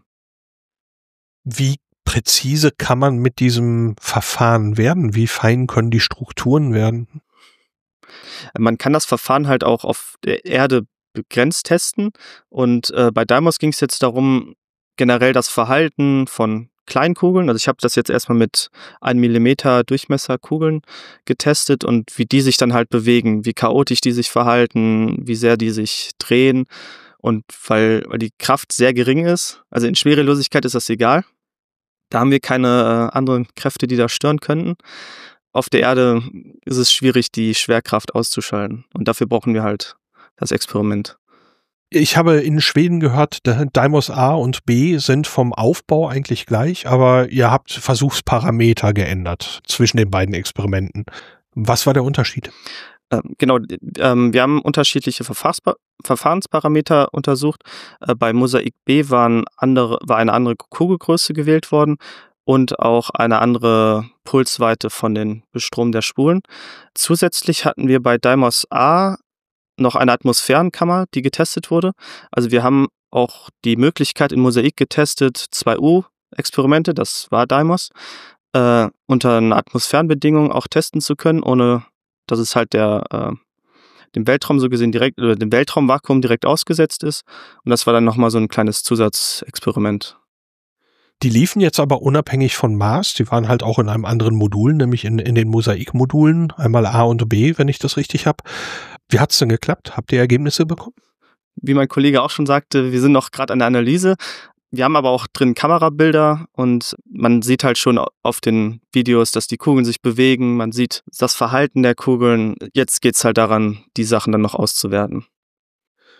Speaker 6: Wie präzise kann man mit diesem Verfahren werden? Wie fein können die Strukturen werden?
Speaker 4: Man kann das Verfahren halt auch auf der Erde begrenzt testen, und bei Deimos ging es jetzt darum, generell das Verhalten von Kleinkugeln, also ich habe das jetzt erstmal mit 1 mm Durchmesserkugeln getestet und wie die sich dann halt bewegen, wie chaotisch die sich verhalten, wie sehr die sich drehen, und weil die Kraft sehr gering ist, also in Schwerelosigkeit ist das egal, da haben wir keine anderen Kräfte, die da stören könnten. Auf der Erde ist es schwierig, die Schwerkraft auszuschalten, und dafür brauchen wir halt das Experiment.
Speaker 6: Ich habe in Schweden gehört, Deimos A und B sind vom Aufbau eigentlich gleich, aber ihr habt Versuchsparameter geändert zwischen den beiden Experimenten. Was war der Unterschied?
Speaker 4: Genau, wir haben unterschiedliche Verfahrensparameter untersucht. Bei Mosaik B war eine andere Kugelgröße gewählt worden und auch eine andere Pulsweite von den Bestrom der Spulen. Zusätzlich hatten wir bei Deimos A noch eine Atmosphärenkammer, die getestet wurde. Also wir haben auch die Möglichkeit in Mosaik getestet, 2U-Experimente, das war Deimos, unter einer Atmosphärenbedingung auch testen zu können, ohne dass es halt dem Weltraum so gesehen direkt, oder dem Weltraumvakuum direkt ausgesetzt ist. Und das war dann nochmal so ein kleines Zusatzexperiment.
Speaker 6: Die liefen jetzt aber unabhängig von Mars, die waren halt auch in einem anderen Modul, nämlich in den Mosaik-Modulen, einmal A und B, wenn ich das richtig habe. Wie hat's denn geklappt? Habt ihr Ergebnisse bekommen?
Speaker 4: Wie mein Kollege auch schon sagte, wir sind noch gerade an der Analyse. Wir haben aber auch drin Kamerabilder, und man sieht halt schon auf den Videos, dass die Kugeln sich bewegen. Man sieht das Verhalten der Kugeln. Jetzt geht's halt daran, die Sachen dann noch auszuwerten.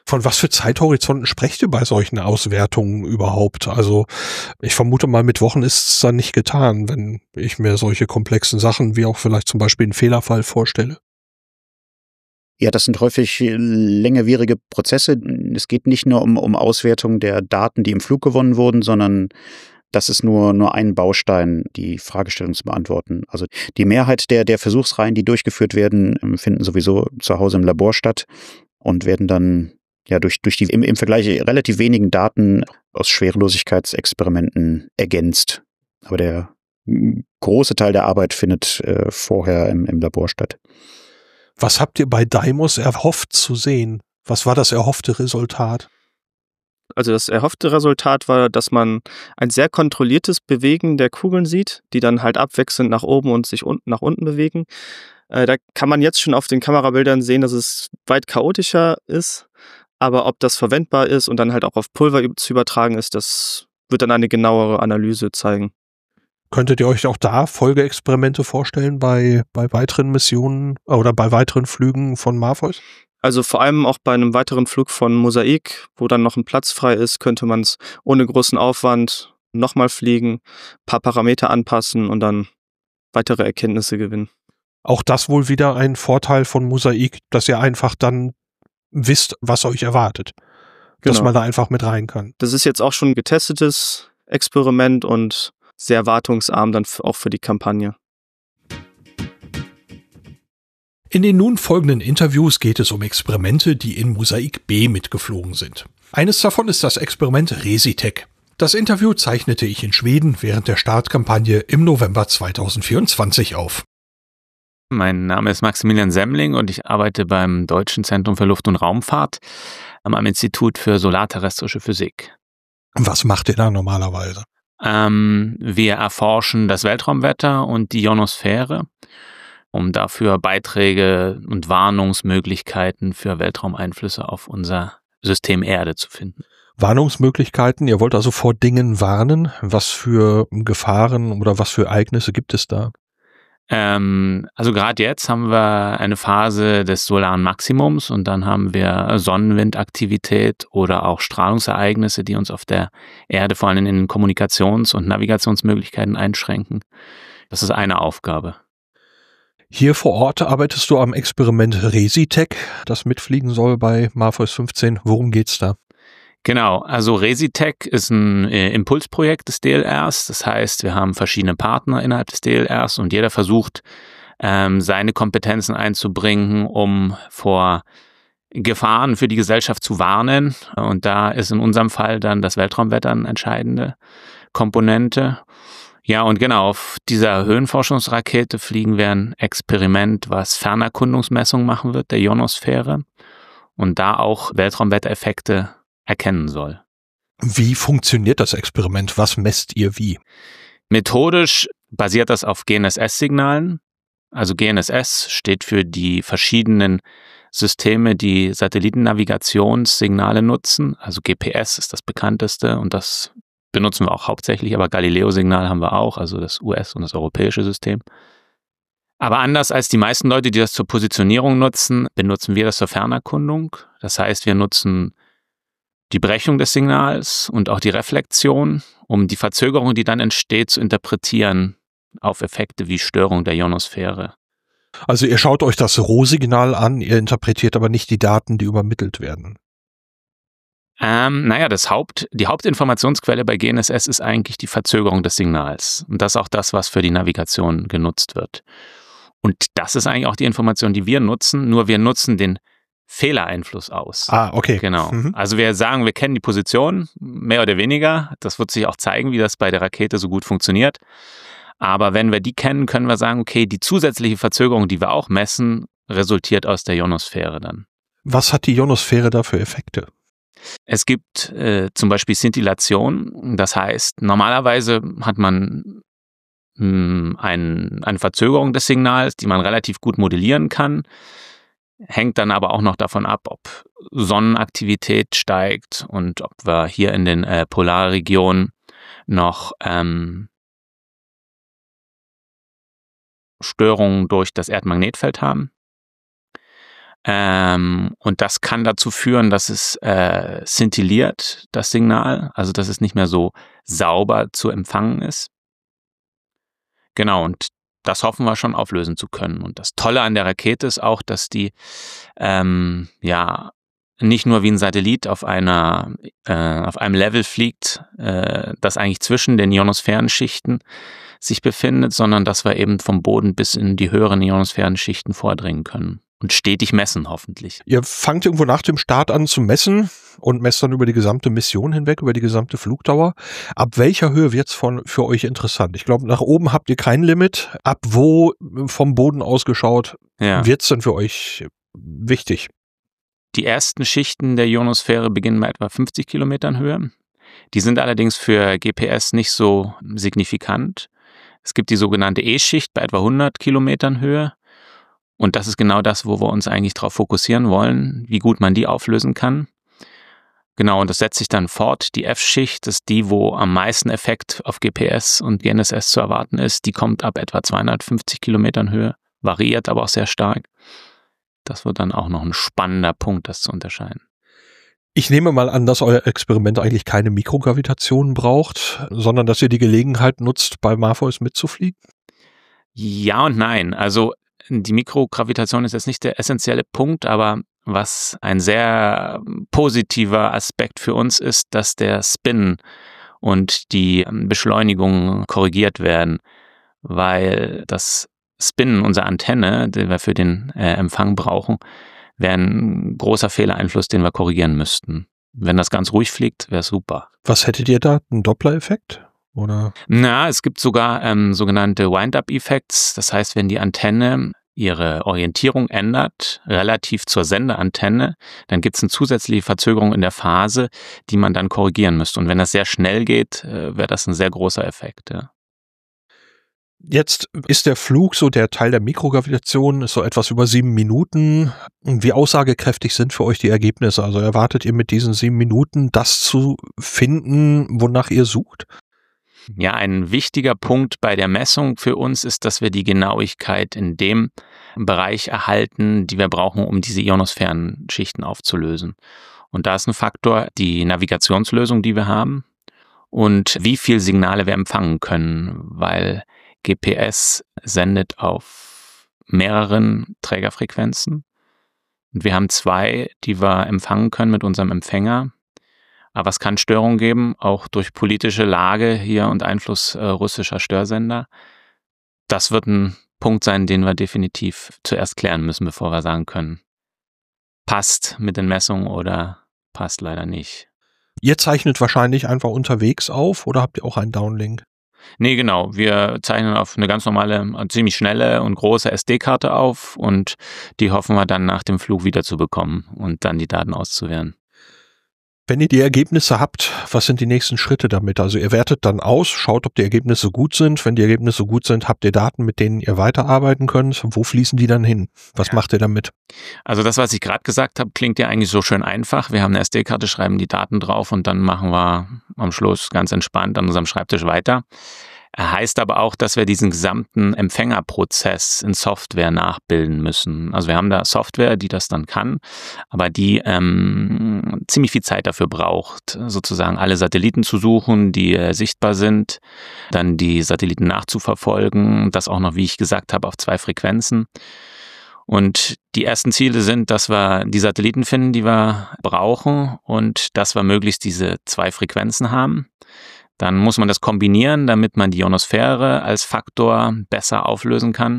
Speaker 6: Von was für Zeithorizonten sprecht ihr bei solchen Auswertungen überhaupt? Also ich vermute mal, mit Wochen ist es dann nicht getan, wenn ich mir solche komplexen Sachen wie auch vielleicht zum Beispiel einen Fehlerfall vorstelle.
Speaker 3: Ja, das sind häufig längerwierige Prozesse. Es geht nicht nur um Auswertung der Daten, die im Flug gewonnen wurden, sondern das ist nur ein Baustein, die Fragestellung zu beantworten. Also die Mehrheit der Versuchsreihen, die durchgeführt werden, finden sowieso zu Hause im Labor statt und werden dann ja durch die im Vergleich relativ wenigen Daten aus Schwerelosigkeitsexperimenten ergänzt. Aber der große Teil der Arbeit findet vorher im Labor statt.
Speaker 6: Was habt ihr bei Deimos erhofft zu sehen? Was war das erhoffte Resultat?
Speaker 4: Also das erhoffte Resultat war, dass man ein sehr kontrolliertes Bewegen der Kugeln sieht, die dann halt abwechselnd nach oben und sich nach unten bewegen. Da kann man jetzt schon auf den Kamerabildern sehen, dass es weit chaotischer ist. Aber ob das verwendbar ist und dann halt auch auf Pulver zu übertragen ist, das wird dann eine genauere Analyse zeigen.
Speaker 6: Könntet ihr euch auch da Folgeexperimente vorstellen bei weiteren Missionen oder bei weiteren Flügen von Morpheus?
Speaker 4: Also vor allem auch bei einem weiteren Flug von Mosaik, wo dann noch ein Platz frei ist, könnte man es ohne großen Aufwand nochmal fliegen, ein paar Parameter anpassen und dann weitere Erkenntnisse gewinnen.
Speaker 6: Auch das wohl wieder ein Vorteil von Mosaik, dass ihr einfach dann wisst, was euch erwartet. Dass man da einfach mit rein kann.
Speaker 4: Das ist jetzt auch schon ein getestetes Experiment und sehr wartungsarm dann auch für die Kampagne.
Speaker 2: In den nun folgenden Interviews geht es um Experimente, die in Mosaik B mitgeflogen sind. Eines davon ist das Experiment Resitec. Das Interview zeichnete ich in Schweden während der Startkampagne im November 2024 auf.
Speaker 7: Mein Name ist Maximilian Semmling und ich arbeite beim Deutschen Zentrum für Luft- und Raumfahrt am Institut für Solarterrestrische Physik.
Speaker 6: Was macht ihr da normalerweise?
Speaker 7: Wir erforschen das Weltraumwetter und die Ionosphäre, um dafür Beiträge und Warnungsmöglichkeiten für Weltraumeinflüsse auf unser System Erde zu finden.
Speaker 6: Warnungsmöglichkeiten, ihr wollt also vor Dingen warnen. Was für Gefahren oder was für Ereignisse gibt es da?
Speaker 7: Also gerade jetzt haben wir eine Phase des solaren Maximums und dann haben wir Sonnenwindaktivität oder auch Strahlungsereignisse, die uns auf der Erde vor allem in den Kommunikations- und Navigationsmöglichkeiten einschränken. Das ist eine Aufgabe.
Speaker 6: Hier vor Ort arbeitest du am Experiment Resitec, das mitfliegen soll bei Morpheus 15. Worum geht's da?
Speaker 7: Genau, also Resitec ist ein Impulsprojekt des DLRs. Das heißt, wir haben verschiedene Partner innerhalb des DLRs und jeder versucht, seine Kompetenzen einzubringen, um vor Gefahren für die Gesellschaft zu warnen. Und da ist in unserem Fall dann das Weltraumwetter eine entscheidende Komponente. Ja, und genau, auf dieser Höhenforschungsrakete fliegen wir ein Experiment, was Fernerkundungsmessungen machen wird, der Ionosphäre, und da auch Weltraumwettereffekte erkennen soll.
Speaker 6: Wie funktioniert das Experiment? Was messt ihr wie?
Speaker 7: Methodisch basiert das auf GNSS-Signalen. Also GNSS steht für die verschiedenen Systeme, die Satellitennavigationssignale nutzen. Also GPS ist das bekannteste und das benutzen wir auch hauptsächlich, aber Galileo-Signal haben wir auch, also das US- und das europäische System. Aber anders als die meisten Leute, die das zur Positionierung nutzen, benutzen wir das zur Fernerkundung. Das heißt, wir nutzen die Brechung des Signals und auch die Reflexion, um die Verzögerung, die dann entsteht, zu interpretieren auf Effekte wie Störung der Ionosphäre.
Speaker 6: Also ihr schaut euch das Rohsignal an, ihr interpretiert aber nicht die Daten, die übermittelt werden.
Speaker 7: Die Hauptinformationsquelle bei GNSS ist eigentlich die Verzögerung des Signals. Und das ist auch das, was für die Navigation genutzt wird. Und das ist eigentlich auch die Information, die wir nutzen, nur wir nutzen den Fehlereinfluss aus.
Speaker 6: Ah, okay.
Speaker 7: Genau. Also wir sagen, wir kennen die Position, mehr oder weniger. Das wird sich auch zeigen, wie das bei der Rakete so gut funktioniert. Aber wenn wir die kennen, können wir sagen, okay, die zusätzliche Verzögerung, die wir auch messen, resultiert aus der Ionosphäre dann. Was hat die Ionosphäre da für Effekte? Es gibt zum Beispiel Szintillation. Das heißt, normalerweise hat man eine Verzögerung des Signals, die man relativ gut modellieren kann. Hängt dann aber auch noch davon ab, ob Sonnenaktivität steigt und ob wir hier in den Polarregionen noch Störungen durch das Erdmagnetfeld haben. Und das kann dazu führen, dass es szintilliert, das Signal, also dass es nicht mehr so sauber zu empfangen ist. Genau, und das hoffen wir schon auflösen zu können. Und das Tolle an der Rakete ist auch, dass die nicht nur wie ein Satellit auf einem Level fliegt, das eigentlich zwischen den Ionosphärenschichten sich befindet, sondern dass wir eben vom Boden bis in die höheren Ionosphärenschichten vordringen können. Und stetig messen, hoffentlich.
Speaker 6: Ihr fangt irgendwo nach dem Start an zu messen und messt dann über die gesamte Mission hinweg, über die gesamte Flugdauer. Ab welcher Höhe wird's für euch interessant? Ich glaube, nach oben habt ihr kein Limit. Ab wo vom Boden aus geschaut wird's dann für euch wichtig?
Speaker 7: Die ersten Schichten der Ionosphäre beginnen bei etwa 50 Kilometern Höhe. Die sind allerdings für GPS nicht so signifikant. Es gibt die sogenannte E-Schicht bei etwa 100 Kilometern Höhe. Und das ist genau das, wo wir uns eigentlich darauf fokussieren wollen, wie gut man die auflösen kann. Genau, und das setzt sich dann fort. Die F-Schicht ist die, wo am meisten Effekt auf GPS und GNSS zu erwarten ist. Die kommt ab etwa 250 Kilometern Höhe, variiert aber auch sehr stark. Das wird dann auch noch ein spannender Punkt, das zu unterscheiden.
Speaker 6: Ich nehme mal an, dass euer Experiment eigentlich keine Mikrogravitation braucht, sondern dass ihr die Gelegenheit nutzt, bei Morpheus mitzufliegen?
Speaker 7: Ja und nein. Also die Mikrogravitation ist jetzt nicht der essentielle Punkt, aber was ein sehr positiver Aspekt für uns ist, dass der Spin und die Beschleunigung korrigiert werden, weil das Spin unserer Antenne, die wir für den Empfang brauchen, wäre ein großer Fehlereinfluss, den wir korrigieren müssten. Wenn das ganz ruhig fliegt, wäre super.
Speaker 6: Was hättet ihr da? Einen Doppler-Effekt? Oder?
Speaker 7: Na, es gibt sogar sogenannte Wind-Up-Effects. Das heißt, wenn die Antenne ihre Orientierung ändert, relativ zur Sendeantenne, dann gibt es eine zusätzliche Verzögerung in der Phase, die man dann korrigieren müsste. Und wenn das sehr schnell geht, wäre das ein sehr großer Effekt. Ja.
Speaker 6: Jetzt ist der Flug, so der Teil der Mikrogravitation, ist so etwas über 7 Minuten. Wie aussagekräftig sind für euch die Ergebnisse? Also erwartet ihr mit diesen 7 Minuten das zu finden, wonach ihr sucht?
Speaker 7: Ja, ein wichtiger Punkt bei der Messung für uns ist, dass wir die Genauigkeit in dem Bereich erhalten, die wir brauchen, um diese Ionosphärenschichten aufzulösen. Und da ist ein Faktor die Navigationslösung, die wir haben und wie viel Signale wir empfangen können, weil GPS sendet auf mehreren Trägerfrequenzen. Und wir haben 2, die wir empfangen können mit unserem Empfänger. Aber es kann Störungen geben, auch durch politische Lage hier und Einfluss russischer Störsender. Das wird ein Punkt sein, den wir definitiv zuerst klären müssen, bevor wir sagen können, passt mit den Messungen oder passt leider nicht.
Speaker 6: Ihr zeichnet wahrscheinlich einfach unterwegs auf oder habt ihr auch einen Downlink?
Speaker 7: Nee, genau. Wir zeichnen auf eine ganz normale, ziemlich schnelle und große SD-Karte auf und die hoffen wir dann nach dem Flug wieder zu bekommen und dann die Daten auszuwerten.
Speaker 6: Wenn ihr die Ergebnisse habt, was sind die nächsten Schritte damit? Also ihr wertet dann aus, schaut, ob die Ergebnisse gut sind. Wenn die Ergebnisse gut sind, habt ihr Daten, mit denen ihr weiterarbeiten könnt. Wo fließen die dann hin? Was macht ihr damit?
Speaker 7: Also das, was ich gerade gesagt habe, klingt ja eigentlich so schön einfach. Wir haben eine SD-Karte, schreiben die Daten drauf und dann machen wir am Schluss ganz entspannt an unserem Schreibtisch weiter. Heißt aber auch, dass wir diesen gesamten Empfängerprozess in Software nachbilden müssen. Also wir haben da Software, die das dann kann, aber die ziemlich viel Zeit dafür braucht, sozusagen alle Satelliten zu suchen, die sichtbar sind, dann die Satelliten nachzuverfolgen, das auch noch, wie ich gesagt habe, auf 2 Frequenzen. Und die ersten Ziele sind, dass wir die Satelliten finden, die wir brauchen und dass wir möglichst diese 2 Frequenzen haben. Dann muss man das kombinieren, damit man die Ionosphäre als Faktor besser auflösen kann.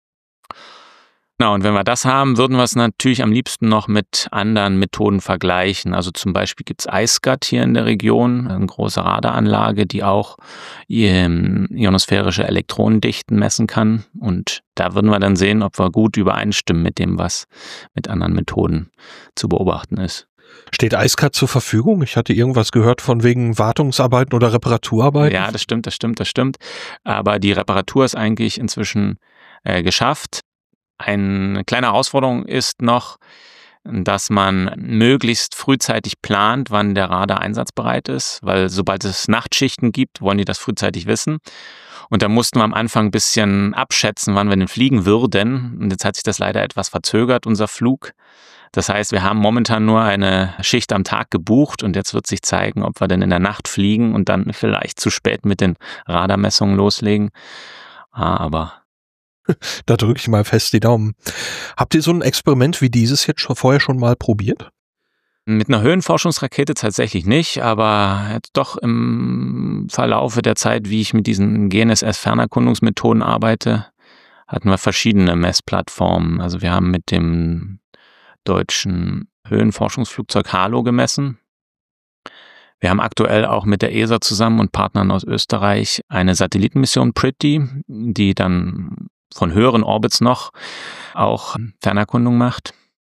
Speaker 7: Na, und wenn wir das haben, würden wir es natürlich am liebsten noch mit anderen Methoden vergleichen. Also zum Beispiel gibt es IceGAT hier in der Region, eine große Radaranlage, die auch ionosphärische Elektronendichten messen kann. Und da würden wir dann sehen, ob wir gut übereinstimmen mit dem, was mit anderen Methoden zu beobachten ist.
Speaker 6: Steht IceGAT zur Verfügung? Ich hatte irgendwas gehört von wegen Wartungsarbeiten oder Reparaturarbeiten.
Speaker 7: Ja, das stimmt. Aber die Reparatur ist eigentlich inzwischen geschafft. Eine kleine Herausforderung ist noch, dass man möglichst frühzeitig plant, wann der Radar einsatzbereit ist, weil sobald es Nachtschichten gibt, wollen die das frühzeitig wissen. Und da mussten wir am Anfang ein bisschen abschätzen, wann wir denn fliegen würden. Und jetzt hat sich das leider etwas verzögert, unser Flug. Das heißt, wir haben momentan nur eine Schicht am Tag gebucht und jetzt wird sich zeigen, ob wir denn in der Nacht fliegen und dann vielleicht zu spät mit den Radarmessungen loslegen. Aber
Speaker 6: da drücke ich mal fest die Daumen. Habt ihr so ein Experiment wie dieses jetzt vorher schon mal probiert?
Speaker 7: Mit einer Höhenforschungsrakete tatsächlich nicht, aber jetzt doch im Verlaufe der Zeit, wie ich mit diesen GNSS-Fernerkundungsmethoden arbeite, hatten wir verschiedene Messplattformen. Also wir haben mit dem deutschen Höhenforschungsflugzeug HALO gemessen. Wir haben aktuell auch mit der ESA zusammen und Partnern aus Österreich eine Satellitenmission PRETTY, die dann von höheren Orbits noch auch Fernerkundung macht.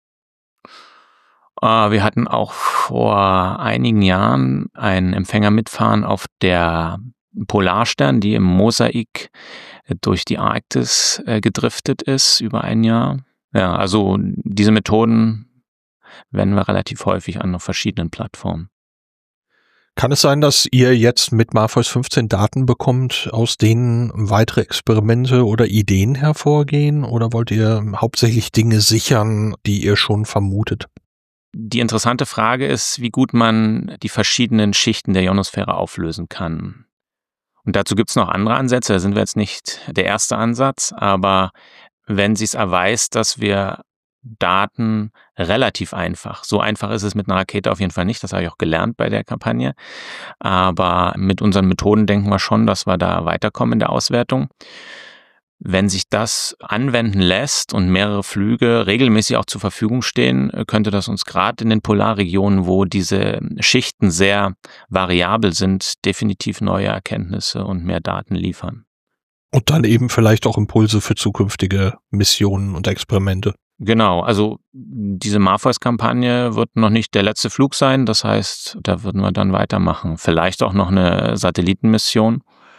Speaker 7: Wir hatten auch vor einigen Jahren einen Empfänger mitfahren auf der Polarstern, die im Mosaik durch die Arktis gedriftet ist über ein Jahr. Ja, also diese Methoden wenden wir relativ häufig an auf verschiedenen Plattformen.
Speaker 6: Kann es sein, dass ihr jetzt mit Morpheus 15 Daten bekommt, aus denen weitere Experimente oder Ideen hervorgehen? Oder wollt ihr hauptsächlich Dinge sichern, die ihr schon vermutet?
Speaker 7: Die interessante Frage ist, wie gut man die verschiedenen Schichten der Ionosphäre auflösen kann. Und dazu gibt es noch andere Ansätze, da sind wir jetzt nicht der erste Ansatz, aber wenn sich's erweist, dass wir Daten relativ einfach, so einfach ist es mit einer Rakete auf jeden Fall nicht, das habe ich auch gelernt bei der Kampagne, aber mit unseren Methoden denken wir schon, dass wir da weiterkommen in der Auswertung. Wenn sich das anwenden lässt und mehrere Flüge regelmäßig auch zur Verfügung stehen, könnte das uns gerade in den Polarregionen, wo diese Schichten sehr variabel sind, definitiv neue Erkenntnisse und mehr Daten liefern.
Speaker 6: Und dann eben vielleicht auch Impulse für zukünftige Missionen und Experimente.
Speaker 7: Genau, also diese Morpheus-Kampagne wird noch nicht der letzte Flug sein, das heißt, da würden wir dann weitermachen. Vielleicht auch noch eine Satellitenmission.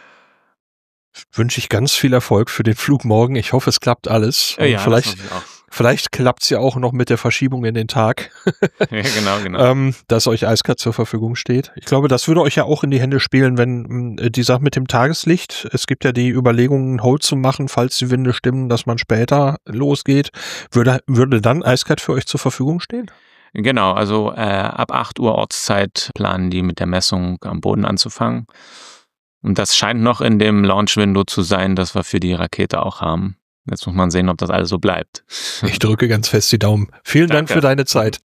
Speaker 6: Wünsche ich ganz viel Erfolg für den Flug morgen. Ich hoffe, es klappt alles. Und
Speaker 7: ja,
Speaker 6: vielleicht klappt es ja auch noch mit der Verschiebung in den Tag.
Speaker 7: Ja, genau.
Speaker 6: Dass euch eiskalt zur Verfügung steht. Ich glaube, das würde euch ja auch in die Hände spielen, wenn die Sache mit dem Tageslicht, es gibt ja die Überlegungen, einen Hold zu machen, falls die Winde stimmen, dass man später losgeht. Würde dann eiskalt für euch zur Verfügung stehen?
Speaker 7: Genau, also ab 8 Uhr Ortszeit planen die mit der Messung am Boden anzufangen. Und das scheint noch in dem Launch-Window zu sein, das wir für die Rakete auch haben. Jetzt muss man sehen, ob das alles so bleibt.
Speaker 6: Ich drücke ganz fest die Daumen. Vielen Dank für deine Zeit.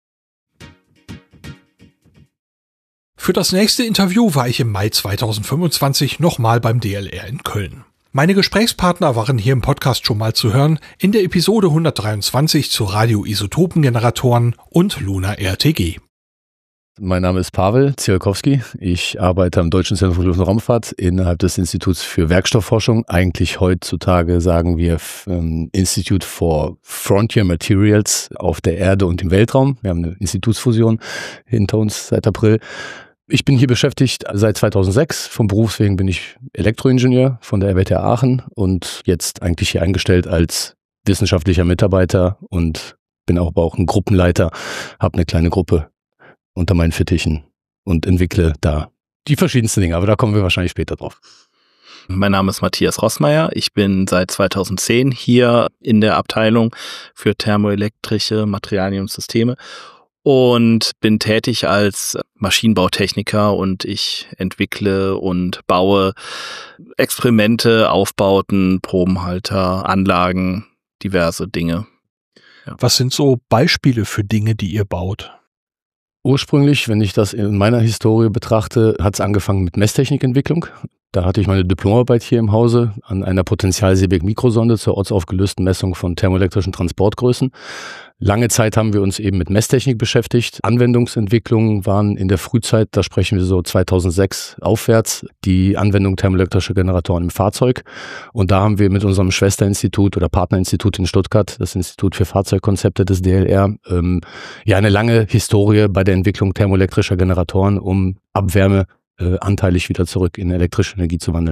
Speaker 2: Für das nächste Interview war ich im Mai 2025 nochmal beim DLR in Köln. Meine Gesprächspartner waren hier im Podcast schon mal zu hören, in der Episode 123 zu Radioisotopengeneratoren und Lunar RTG.
Speaker 8: Mein Name ist Pavel Tsiolkowski. Ich arbeite am Deutschen Zentrum für Luft- und Raumfahrt innerhalb des Instituts für Werkstoffforschung. Eigentlich heutzutage sagen wir Institute for Frontier Materials auf der Erde und im Weltraum. Wir haben eine Institutsfusion hinter uns seit April. Ich bin hier beschäftigt seit 2006. Vom Berufswegen bin ich Elektroingenieur von der RWTH Aachen und jetzt eigentlich hier eingestellt als wissenschaftlicher Mitarbeiter und bin aber auch ein Gruppenleiter, habe eine kleine Gruppe unter meinen Fittichen und entwickle da die verschiedensten Dinge, aber da kommen wir wahrscheinlich später drauf.
Speaker 5: Mein Name ist Matthias Rossmeier. Ich bin seit 2010 hier in der Abteilung für thermoelektrische Materialien und Systeme und bin tätig als Maschinenbautechniker und ich entwickle und baue Experimente, Aufbauten, Probenhalter, Anlagen, diverse Dinge. Ja.
Speaker 6: Was sind so Beispiele für Dinge, die ihr baut?
Speaker 8: Ursprünglich, wenn ich das in meiner Historie betrachte, hat es angefangen mit Messtechnikentwicklung. Da hatte ich meine Diplomarbeit hier im Hause an einer Potential-Seebeck-Mikrosonde zur ortsaufgelösten Messung von thermoelektrischen Transportgrößen. Lange Zeit haben wir uns eben mit Messtechnik beschäftigt. Anwendungsentwicklungen waren in der Frühzeit, da sprechen wir so 2006 aufwärts, die Anwendung thermoelektrischer Generatoren im Fahrzeug. Und da haben wir mit unserem Schwesterinstitut oder Partnerinstitut in Stuttgart, das Institut für Fahrzeugkonzepte des DLR, eine lange Historie bei der Entwicklung thermoelektrischer Generatoren, um Abwärme anteilig wieder zurück in elektrische Energie zu wandeln.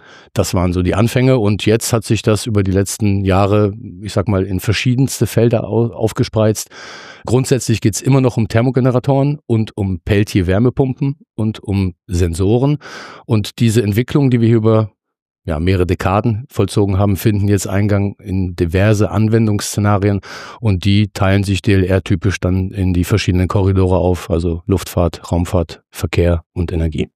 Speaker 8: Das waren so die Anfänge und jetzt hat sich das über die letzten Jahre, ich sag mal, in verschiedenste Felder aufgespreizt. Grundsätzlich geht's immer noch um Thermogeneratoren und um Peltier-Wärmepumpen und um Sensoren. Und diese Entwicklung, die wir hier über mehrere Dekaden vollzogen haben, finden jetzt Eingang in diverse Anwendungsszenarien und die teilen sich DLR-typisch dann in die verschiedenen Korridore auf, also Luftfahrt, Raumfahrt, Verkehr und Energie.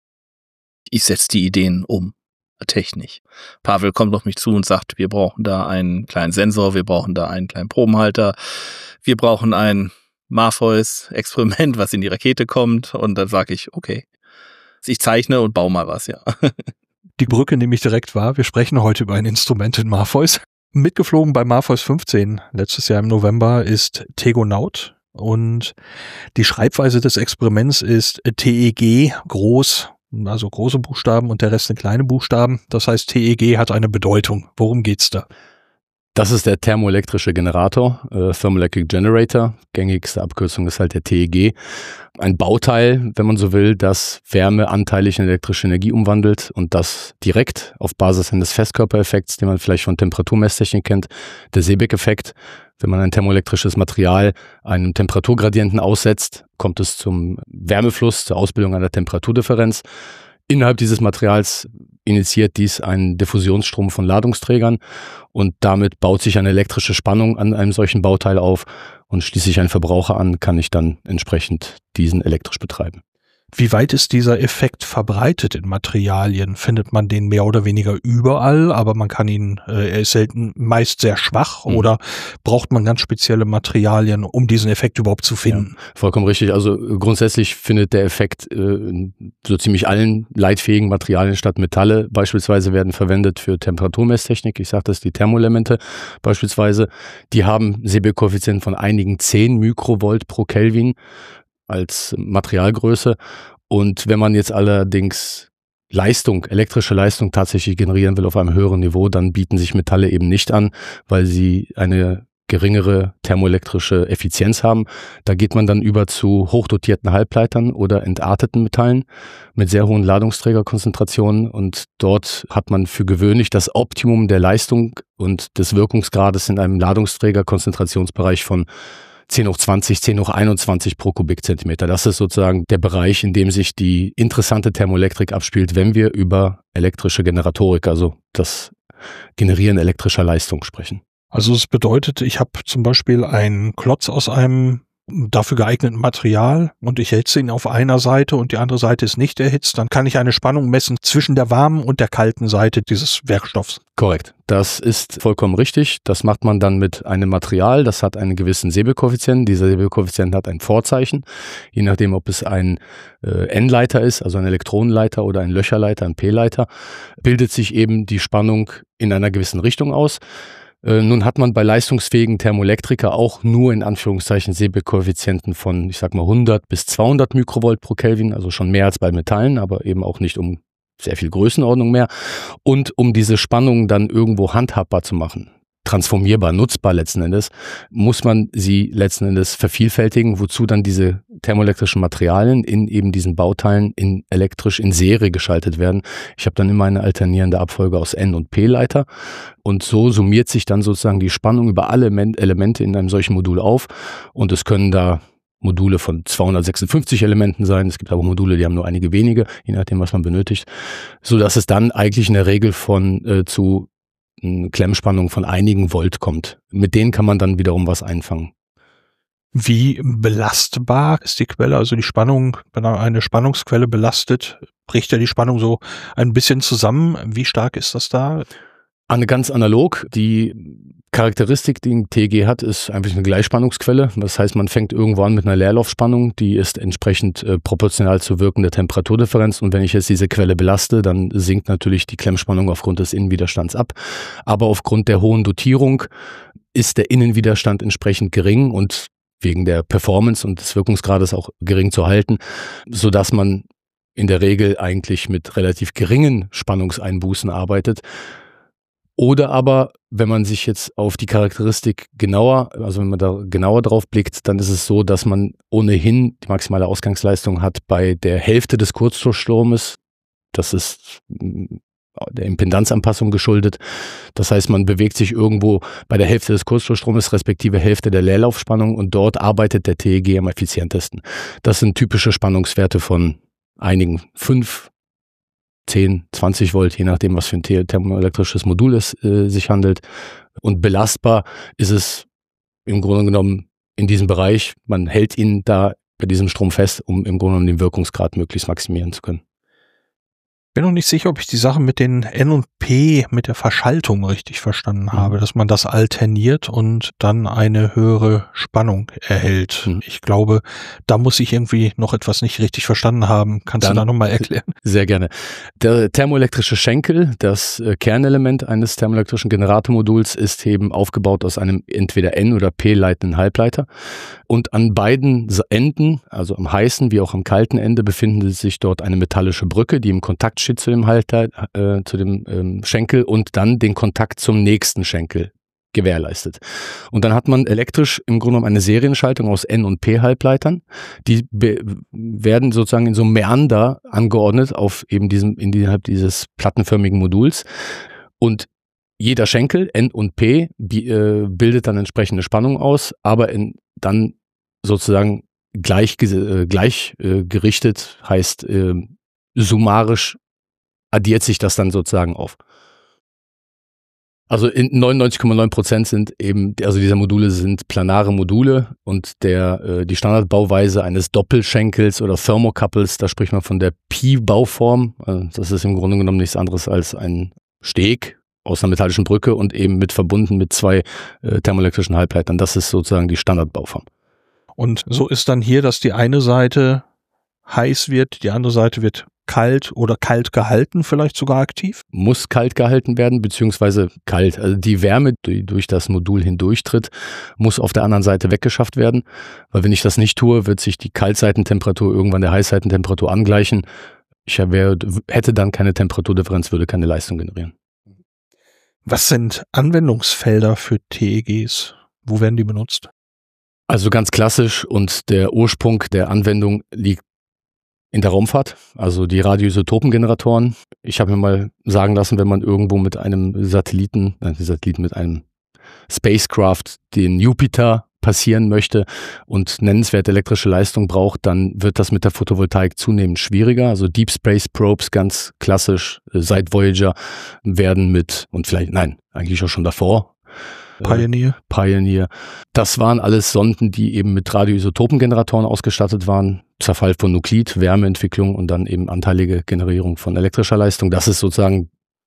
Speaker 5: Ich setze die Ideen um, technisch. Pavel kommt auf mich zu und sagt, wir brauchen da einen kleinen Sensor, wir brauchen da einen kleinen Probenhalter, wir brauchen ein Morpheus-Experiment, was in die Rakete kommt und dann sage ich, okay, ich zeichne und baue mal was, ja.
Speaker 6: Die Brücke nehme ich direkt wahr. Wir sprechen heute über ein Instrument in Morpheus. Mitgeflogen bei Morpheus 15 letztes Jahr im November ist Tegonaut und die Schreibweise des Experiments ist TEG groß, also große Buchstaben und der Rest sind kleine Buchstaben. Das heißt, TEG hat eine Bedeutung. Worum geht's da?
Speaker 8: Das ist der thermoelektrische Generator, Thermoelectric Generator. Gängigste Abkürzung ist halt der TEG. Ein Bauteil, wenn man so will, das Wärme anteilig in elektrische Energie umwandelt und das direkt auf Basis eines Festkörpereffekts, den man vielleicht von Temperaturmesstechnik kennt, der Seebeck-Effekt. Wenn man ein thermoelektrisches Material einem Temperaturgradienten aussetzt, kommt es zum Wärmefluss, zur Ausbildung einer Temperaturdifferenz. Innerhalb dieses Materials initiiert dies einen Diffusionsstrom von Ladungsträgern und damit baut sich eine elektrische Spannung an einem solchen Bauteil auf und schließe ich einen Verbraucher an, kann ich dann entsprechend diesen elektrisch betreiben.
Speaker 6: Wie weit ist dieser Effekt verbreitet in Materialien? Findet man den mehr oder weniger überall, aber man kann ihn, er ist selten meist sehr schwach oder braucht man ganz spezielle Materialien, um diesen Effekt überhaupt zu finden?
Speaker 8: Ja, vollkommen richtig. Also grundsätzlich findet der Effekt in so ziemlich allen leitfähigen Materialien statt. Metalle beispielsweise werden verwendet für Temperaturmesstechnik. Ich sage das, die Thermoelemente beispielsweise. Die haben Seebeck-Koeffizienten von einigen 10 Mikrovolt pro Kelvin als Materialgröße. Und wenn man jetzt allerdings elektrische Leistung tatsächlich generieren will auf einem höheren Niveau, dann bieten sich Metalle eben nicht an, weil sie eine geringere thermoelektrische Effizienz haben. Da geht man dann über zu hochdotierten Halbleitern oder entarteten Metallen mit sehr hohen Ladungsträgerkonzentrationen und dort hat man für gewöhnlich das Optimum der Leistung und des Wirkungsgrades in einem Ladungsträgerkonzentrationsbereich von 10 hoch 20, 10 hoch 21 pro Kubikzentimeter. Das ist sozusagen der Bereich, in dem sich die interessante Thermoelektrik abspielt, wenn wir über elektrische Generatorik, also das Generieren elektrischer Leistung sprechen.
Speaker 6: Also es bedeutet, ich habe zum Beispiel einen Klotz aus einem dafür geeigneten Material und ich erhitze ihn auf einer Seite und die andere Seite ist nicht erhitzt, dann kann ich eine Spannung messen zwischen der warmen und der kalten Seite dieses Werkstoffs.
Speaker 8: Korrekt. Das ist vollkommen richtig. Das macht man dann mit einem Material, das hat einen gewissen Seebeck-Koeffizienten. Dieser Seebeck-Koeffizient hat ein Vorzeichen. Je nachdem, ob es ein N-Leiter ist, also ein Elektronenleiter oder ein Löcherleiter, ein P-Leiter, bildet sich eben die Spannung in einer gewissen Richtung aus. Nun hat man bei leistungsfähigen Thermoelektriker auch nur in Anführungszeichen Seebeck-Koeffizienten von, ich sag mal 100 bis 200 Mikrovolt pro Kelvin, also schon mehr als bei Metallen, aber eben auch nicht um sehr viel Größenordnung mehr. Und um diese Spannung dann irgendwo handhabbar zu machen, transformierbar, nutzbar letzten Endes, muss man sie letzten Endes vervielfältigen, wozu dann diese thermoelektrischen Materialien in eben diesen Bauteilen elektrisch in Serie geschaltet werden. Ich habe dann immer eine alternierende Abfolge aus N- und P-Leiter und so summiert sich dann sozusagen die Spannung über alle Elemente in einem solchen Modul auf und es können da Module von 256 Elementen sein. Es gibt aber Module, die haben nur einige wenige, je nachdem, was man benötigt, sodass es dann eigentlich in der Regel zu Klemmspannung von einigen Volt kommt. Mit denen kann man dann wiederum was einfangen.
Speaker 6: Wie belastbar ist die Quelle? Also die Spannung, wenn eine Spannungsquelle belastet, bricht ja die Spannung so ein bisschen zusammen. Wie stark ist das da?
Speaker 8: Ganz analog. Die Charakteristik, die ein TEG hat, ist einfach eine Gleichspannungsquelle. Das heißt, man fängt irgendwo an mit einer Leerlaufspannung, die ist entsprechend proportional zur wirkenden Temperaturdifferenz. Und wenn ich jetzt diese Quelle belaste, dann sinkt natürlich die Klemmspannung aufgrund des Innenwiderstands ab. Aber aufgrund der hohen Dotierung ist der Innenwiderstand entsprechend gering und wegen der Performance und des Wirkungsgrades auch gering zu halten, sodass man in der Regel eigentlich mit relativ geringen Spannungseinbußen arbeitet. Oder aber, wenn man sich jetzt auf die Charakteristik wenn man da genauer drauf blickt, dann ist es so, dass man ohnehin die maximale Ausgangsleistung hat bei der Hälfte des Kurzstoßstromes. Das ist der Impedanzanpassung geschuldet. Das heißt, man bewegt sich irgendwo bei der Hälfte des Kurzschlussstromes respektive Hälfte der Leerlaufspannung und dort arbeitet der TEG am effizientesten. Das sind typische Spannungswerte von einigen 5, 10, 20 Volt, je nachdem, was für ein thermoelektrisches Modul es sich handelt. Und belastbar ist es im Grunde genommen in diesem Bereich. Man hält ihn da bei diesem Strom fest, um im Grunde genommen den Wirkungsgrad möglichst maximieren zu können.
Speaker 6: Bin noch nicht sicher, ob ich die Sache mit den N und P, mit der Verschaltung richtig verstanden habe, dass man das alterniert und dann eine höhere Spannung erhält. Ich glaube, da muss ich irgendwie noch etwas nicht richtig verstanden haben. Kannst du da nochmal erklären?
Speaker 8: Sehr gerne. Der thermoelektrische Schenkel, das Kernelement eines thermoelektrischen Generatormoduls, ist eben aufgebaut aus einem entweder N- oder P-leitenden Halbleiter. Und an beiden Enden, also am heißen wie auch am kalten Ende, befinden sich dort eine metallische Brücke, die im Kontakt steht zu dem Halter, zu dem Schenkel und dann den Kontakt zum nächsten Schenkel gewährleistet. Und dann hat man elektrisch im Grunde genommen eine Serienschaltung aus N- und P-Halbleitern. Die werden sozusagen in so einem Mäander angeordnet auf eben innerhalb dieses plattenförmigen Moduls. Und jeder Schenkel, N und P, bildet dann entsprechende Spannung aus, aber dann sozusagen gleich gerichtet, heißt summarisch addiert sich das dann sozusagen auf. Also in 99,9% sind eben, also dieser Module sind planare Module und die Standardbauweise eines Doppelschenkels oder Thermocouples, da spricht man von der Pi-Bauform. Also das ist im Grunde genommen nichts anderes als ein Steg aus einer metallischen Brücke und eben verbunden mit 2 thermoelektrischen Halbleitern. Das ist sozusagen die Standardbauform.
Speaker 6: Und so ist dann hier, dass die eine Seite heiß wird, die andere Seite wird kalt oder kalt gehalten, vielleicht sogar aktiv?
Speaker 8: Muss kalt gehalten werden, beziehungsweise kalt. Also die Wärme, die durch das Modul hindurchtritt, muss auf der anderen Seite weggeschafft werden. Weil wenn ich das nicht tue, wird sich die Kaltseitentemperatur irgendwann der Heißseitentemperatur angleichen. Ich hätte dann keine Temperaturdifferenz, würde keine Leistung generieren.
Speaker 6: Was sind Anwendungsfelder für TEGs? Wo werden die benutzt?
Speaker 8: Also ganz klassisch und der Ursprung der Anwendung liegt in der Raumfahrt, also die Radioisotopengeneratoren. Ich habe mir mal sagen lassen, wenn man irgendwo mit einem mit einem Spacecraft den Jupiter passieren möchte und nennenswerte elektrische Leistung braucht, dann wird das mit der Photovoltaik zunehmend schwieriger. Also Deep Space Probes, ganz klassisch, seit Voyager, werden eigentlich auch schon davor. Pioneer. Das waren alles Sonden, die eben mit Radioisotopengeneratoren ausgestattet waren. Zerfall von Nuklid, Wärmeentwicklung und dann eben anteilige Generierung von elektrischer Leistung. Das ist sozusagen,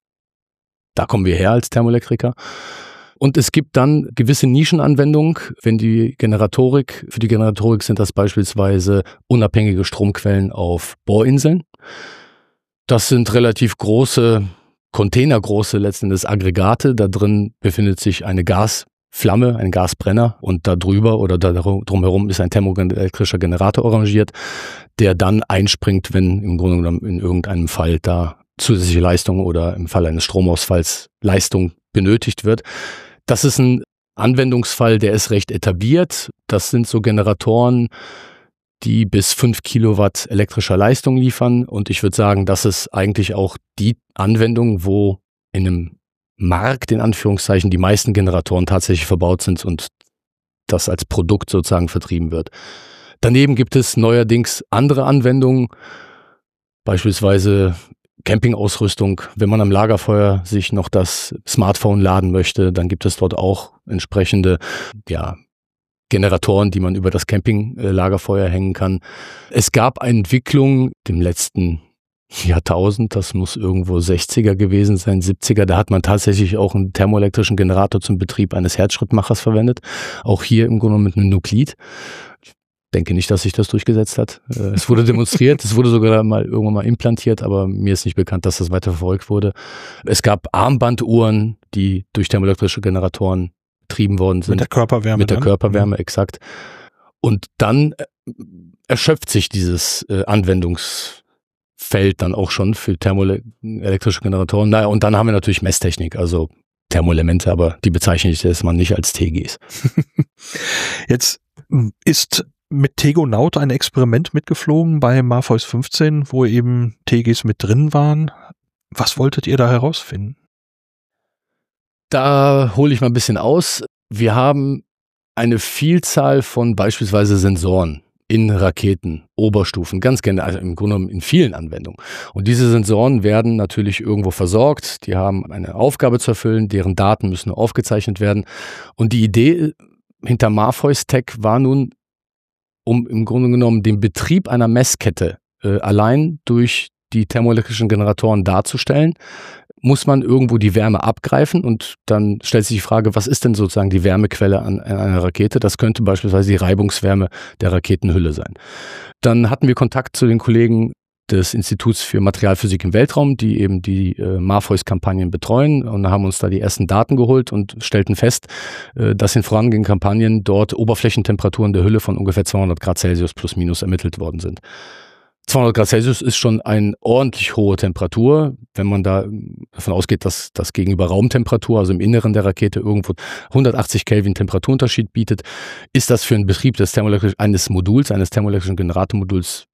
Speaker 8: da kommen wir her als Thermoelektriker. Und es gibt dann gewisse Nischenanwendungen, für die Generatorik sind das beispielsweise unabhängige Stromquellen auf Bohrinseln. Das sind relativ containergroße letzten Endes Aggregate. Da drin befindet sich eine Gasflamme, ein Gasbrenner und da drüber oder da drumherum ist ein thermoelektrischer Generator arrangiert, der dann einspringt, wenn im Grunde genommen in irgendeinem Fall da zusätzliche Leistung oder im Fall eines Stromausfalls Leistung benötigt wird. Das ist ein Anwendungsfall, der ist recht etabliert. Das sind so Generatoren, die bis 5 Kilowatt elektrischer Leistung liefern. Und ich würde sagen, das ist eigentlich auch die Anwendung, wo in einem Markt, in Anführungszeichen, die meisten Generatoren tatsächlich verbaut sind und das als Produkt sozusagen vertrieben wird. Daneben gibt es neuerdings andere Anwendungen, beispielsweise Campingausrüstung. Wenn man am Lagerfeuer sich noch das Smartphone laden möchte, dann gibt es dort auch entsprechende Generatoren, die man über das Campinglagerfeuer hängen kann. Es gab eine Entwicklung im letzten Jahrtausend, das muss irgendwo 60er gewesen sein, 70er, da hat man tatsächlich auch einen thermoelektrischen Generator zum Betrieb eines Herzschrittmachers verwendet. Auch hier im Grunde mit einem Nuklid. Ich denke nicht, dass sich das durchgesetzt hat. Es wurde demonstriert, es wurde sogar irgendwann mal implantiert, aber mir ist nicht bekannt, dass das weiter verfolgt wurde. Es gab Armbanduhren, die durch thermoelektrische Generatoren betrieben worden sind.
Speaker 6: Mit der Körperwärme.
Speaker 8: Mit der Körperwärme, exakt. Und dann erschöpft sich dieses Anwendungsfeld dann auch schon für thermoelektrische Generatoren. Naja, und dann haben wir natürlich Messtechnik, also Thermoelemente, aber die bezeichne ich jetzt mal nicht als TGs.
Speaker 6: Jetzt ist mit Tegonaut ein Experiment mitgeflogen bei Morpheus 15, wo eben TGs mit drin waren. Was wolltet ihr da herausfinden?
Speaker 8: Da hole ich mal ein bisschen aus. Wir haben eine Vielzahl von beispielsweise Sensoren in Raketen, Oberstufen, ganz generell, also im Grunde genommen in vielen Anwendungen. Und diese Sensoren werden natürlich irgendwo versorgt, die haben eine Aufgabe zu erfüllen, deren Daten müssen aufgezeichnet werden. Und die Idee hinter Morpheus Tech war nun, um im Grunde genommen den Betrieb einer Messkette allein durch die thermoelektrischen Generatoren darzustellen, muss man irgendwo die Wärme abgreifen und dann stellt sich die Frage, was ist denn sozusagen die Wärmequelle an einer Rakete? Das könnte beispielsweise die Reibungswärme der Raketenhülle sein. Dann hatten wir Kontakt zu den Kollegen des Instituts für Materialphysik im Weltraum, die eben die Morpheus-Kampagnen betreuen und haben uns da die ersten Daten geholt und stellten fest, dass in vorangehenden Kampagnen dort Oberflächentemperaturen der Hülle von ungefähr 200 Grad Celsius plus minus ermittelt worden sind. 200 Grad Celsius ist schon eine ordentlich hohe Temperatur. Wenn man da davon ausgeht, dass das gegenüber Raumtemperatur, also im Inneren der Rakete, irgendwo 180 Kelvin Temperaturunterschied bietet, ist das für einen Betrieb des eines thermoelektrischen Generatormoduls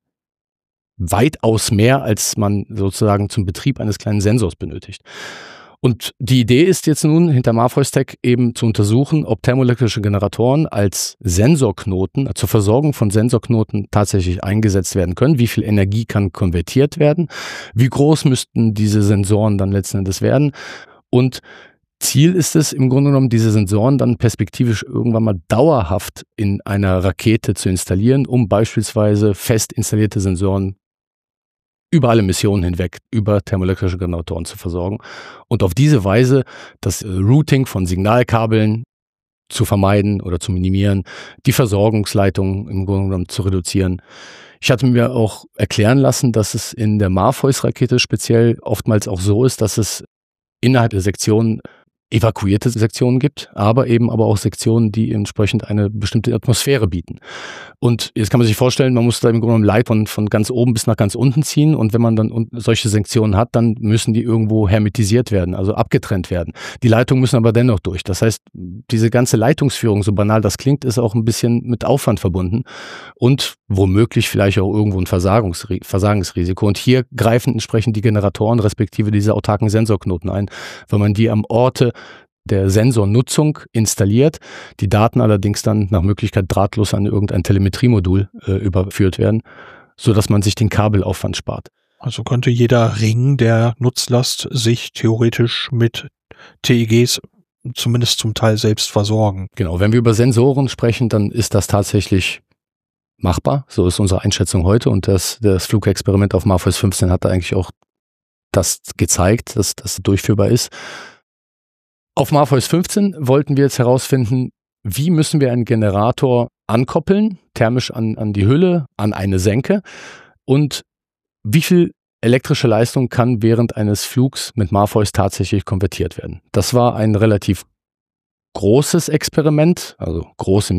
Speaker 8: weitaus mehr, als man sozusagen zum Betrieb eines kleinen Sensors benötigt. Und die Idee ist jetzt nun, hinter Morpheus Tech eben zu untersuchen, ob thermoelektrische Generatoren als Sensorknoten, zur Versorgung von Sensorknoten tatsächlich eingesetzt werden können. Wie viel Energie kann konvertiert werden? Wie groß müssten diese Sensoren dann letzten Endes werden? Und Ziel ist es im Grunde genommen, diese Sensoren dann perspektivisch irgendwann mal dauerhaft in einer Rakete zu installieren, um beispielsweise fest installierte Sensoren über alle Missionen hinweg, über thermoelektrische Generatoren zu versorgen und auf diese Weise das Routing von Signalkabeln zu vermeiden oder zu minimieren, die Versorgungsleitung im Grunde genommen zu reduzieren. Ich hatte mir auch erklären lassen, dass es in der Morpheus-Rakete speziell oftmals auch so ist, dass es innerhalb der Sektion evakuierte Sektionen gibt, aber auch Sektionen, die entsprechend eine bestimmte Atmosphäre bieten. Und jetzt kann man sich vorstellen, man muss da im Grunde genommen Light von ganz oben bis nach ganz unten ziehen und wenn man dann solche Sektionen hat, dann müssen die irgendwo hermetisiert werden, also abgetrennt werden. Die Leitungen müssen aber dennoch durch. Das heißt, diese ganze Leitungsführung, so banal das klingt, ist auch ein bisschen mit Aufwand verbunden und womöglich vielleicht auch irgendwo ein Versagensrisiko. Und hier greifen entsprechend die Generatoren respektive diese autarken Sensorknoten ein, weil man die am Orte der Sensornutzung installiert, die Daten allerdings dann nach Möglichkeit drahtlos an irgendein Telemetriemodul überführt werden, sodass man sich den Kabelaufwand spart.
Speaker 6: Also könnte jeder Ring der Nutzlast sich theoretisch mit TEGs zumindest zum Teil selbst versorgen.
Speaker 8: Genau, wenn wir über Sensoren sprechen, dann ist das tatsächlich machbar. So ist unsere Einschätzung heute und das Flugexperiment auf Morpheus 15 hat da eigentlich auch das gezeigt, dass das durchführbar ist. Auf Morpheus 15 wollten wir jetzt herausfinden, wie müssen wir einen Generator ankoppeln, thermisch an die Hülle, an eine Senke und wie viel elektrische Leistung kann während eines Flugs mit Morpheus tatsächlich konvertiert werden. Das war ein relativ großes Experiment, also groß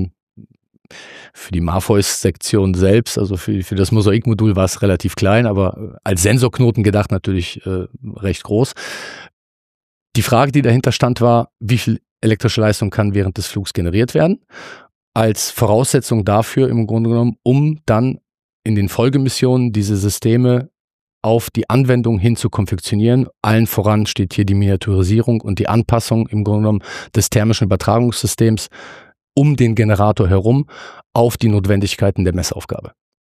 Speaker 8: für die Morpheus-Sektion selbst, also für das Mosaikmodul war es relativ klein, aber als Sensorknoten gedacht natürlich recht groß. Die Frage, die dahinter stand, war, wie viel elektrische Leistung kann während des Flugs generiert werden? Als Voraussetzung dafür im Grunde genommen, um dann in den Folgemissionen diese Systeme auf die Anwendung hin zu konfektionieren. Allen voran steht hier die Miniaturisierung und die Anpassung im Grunde genommen des thermischen Übertragungssystems um den Generator herum auf die Notwendigkeiten der Messaufgabe.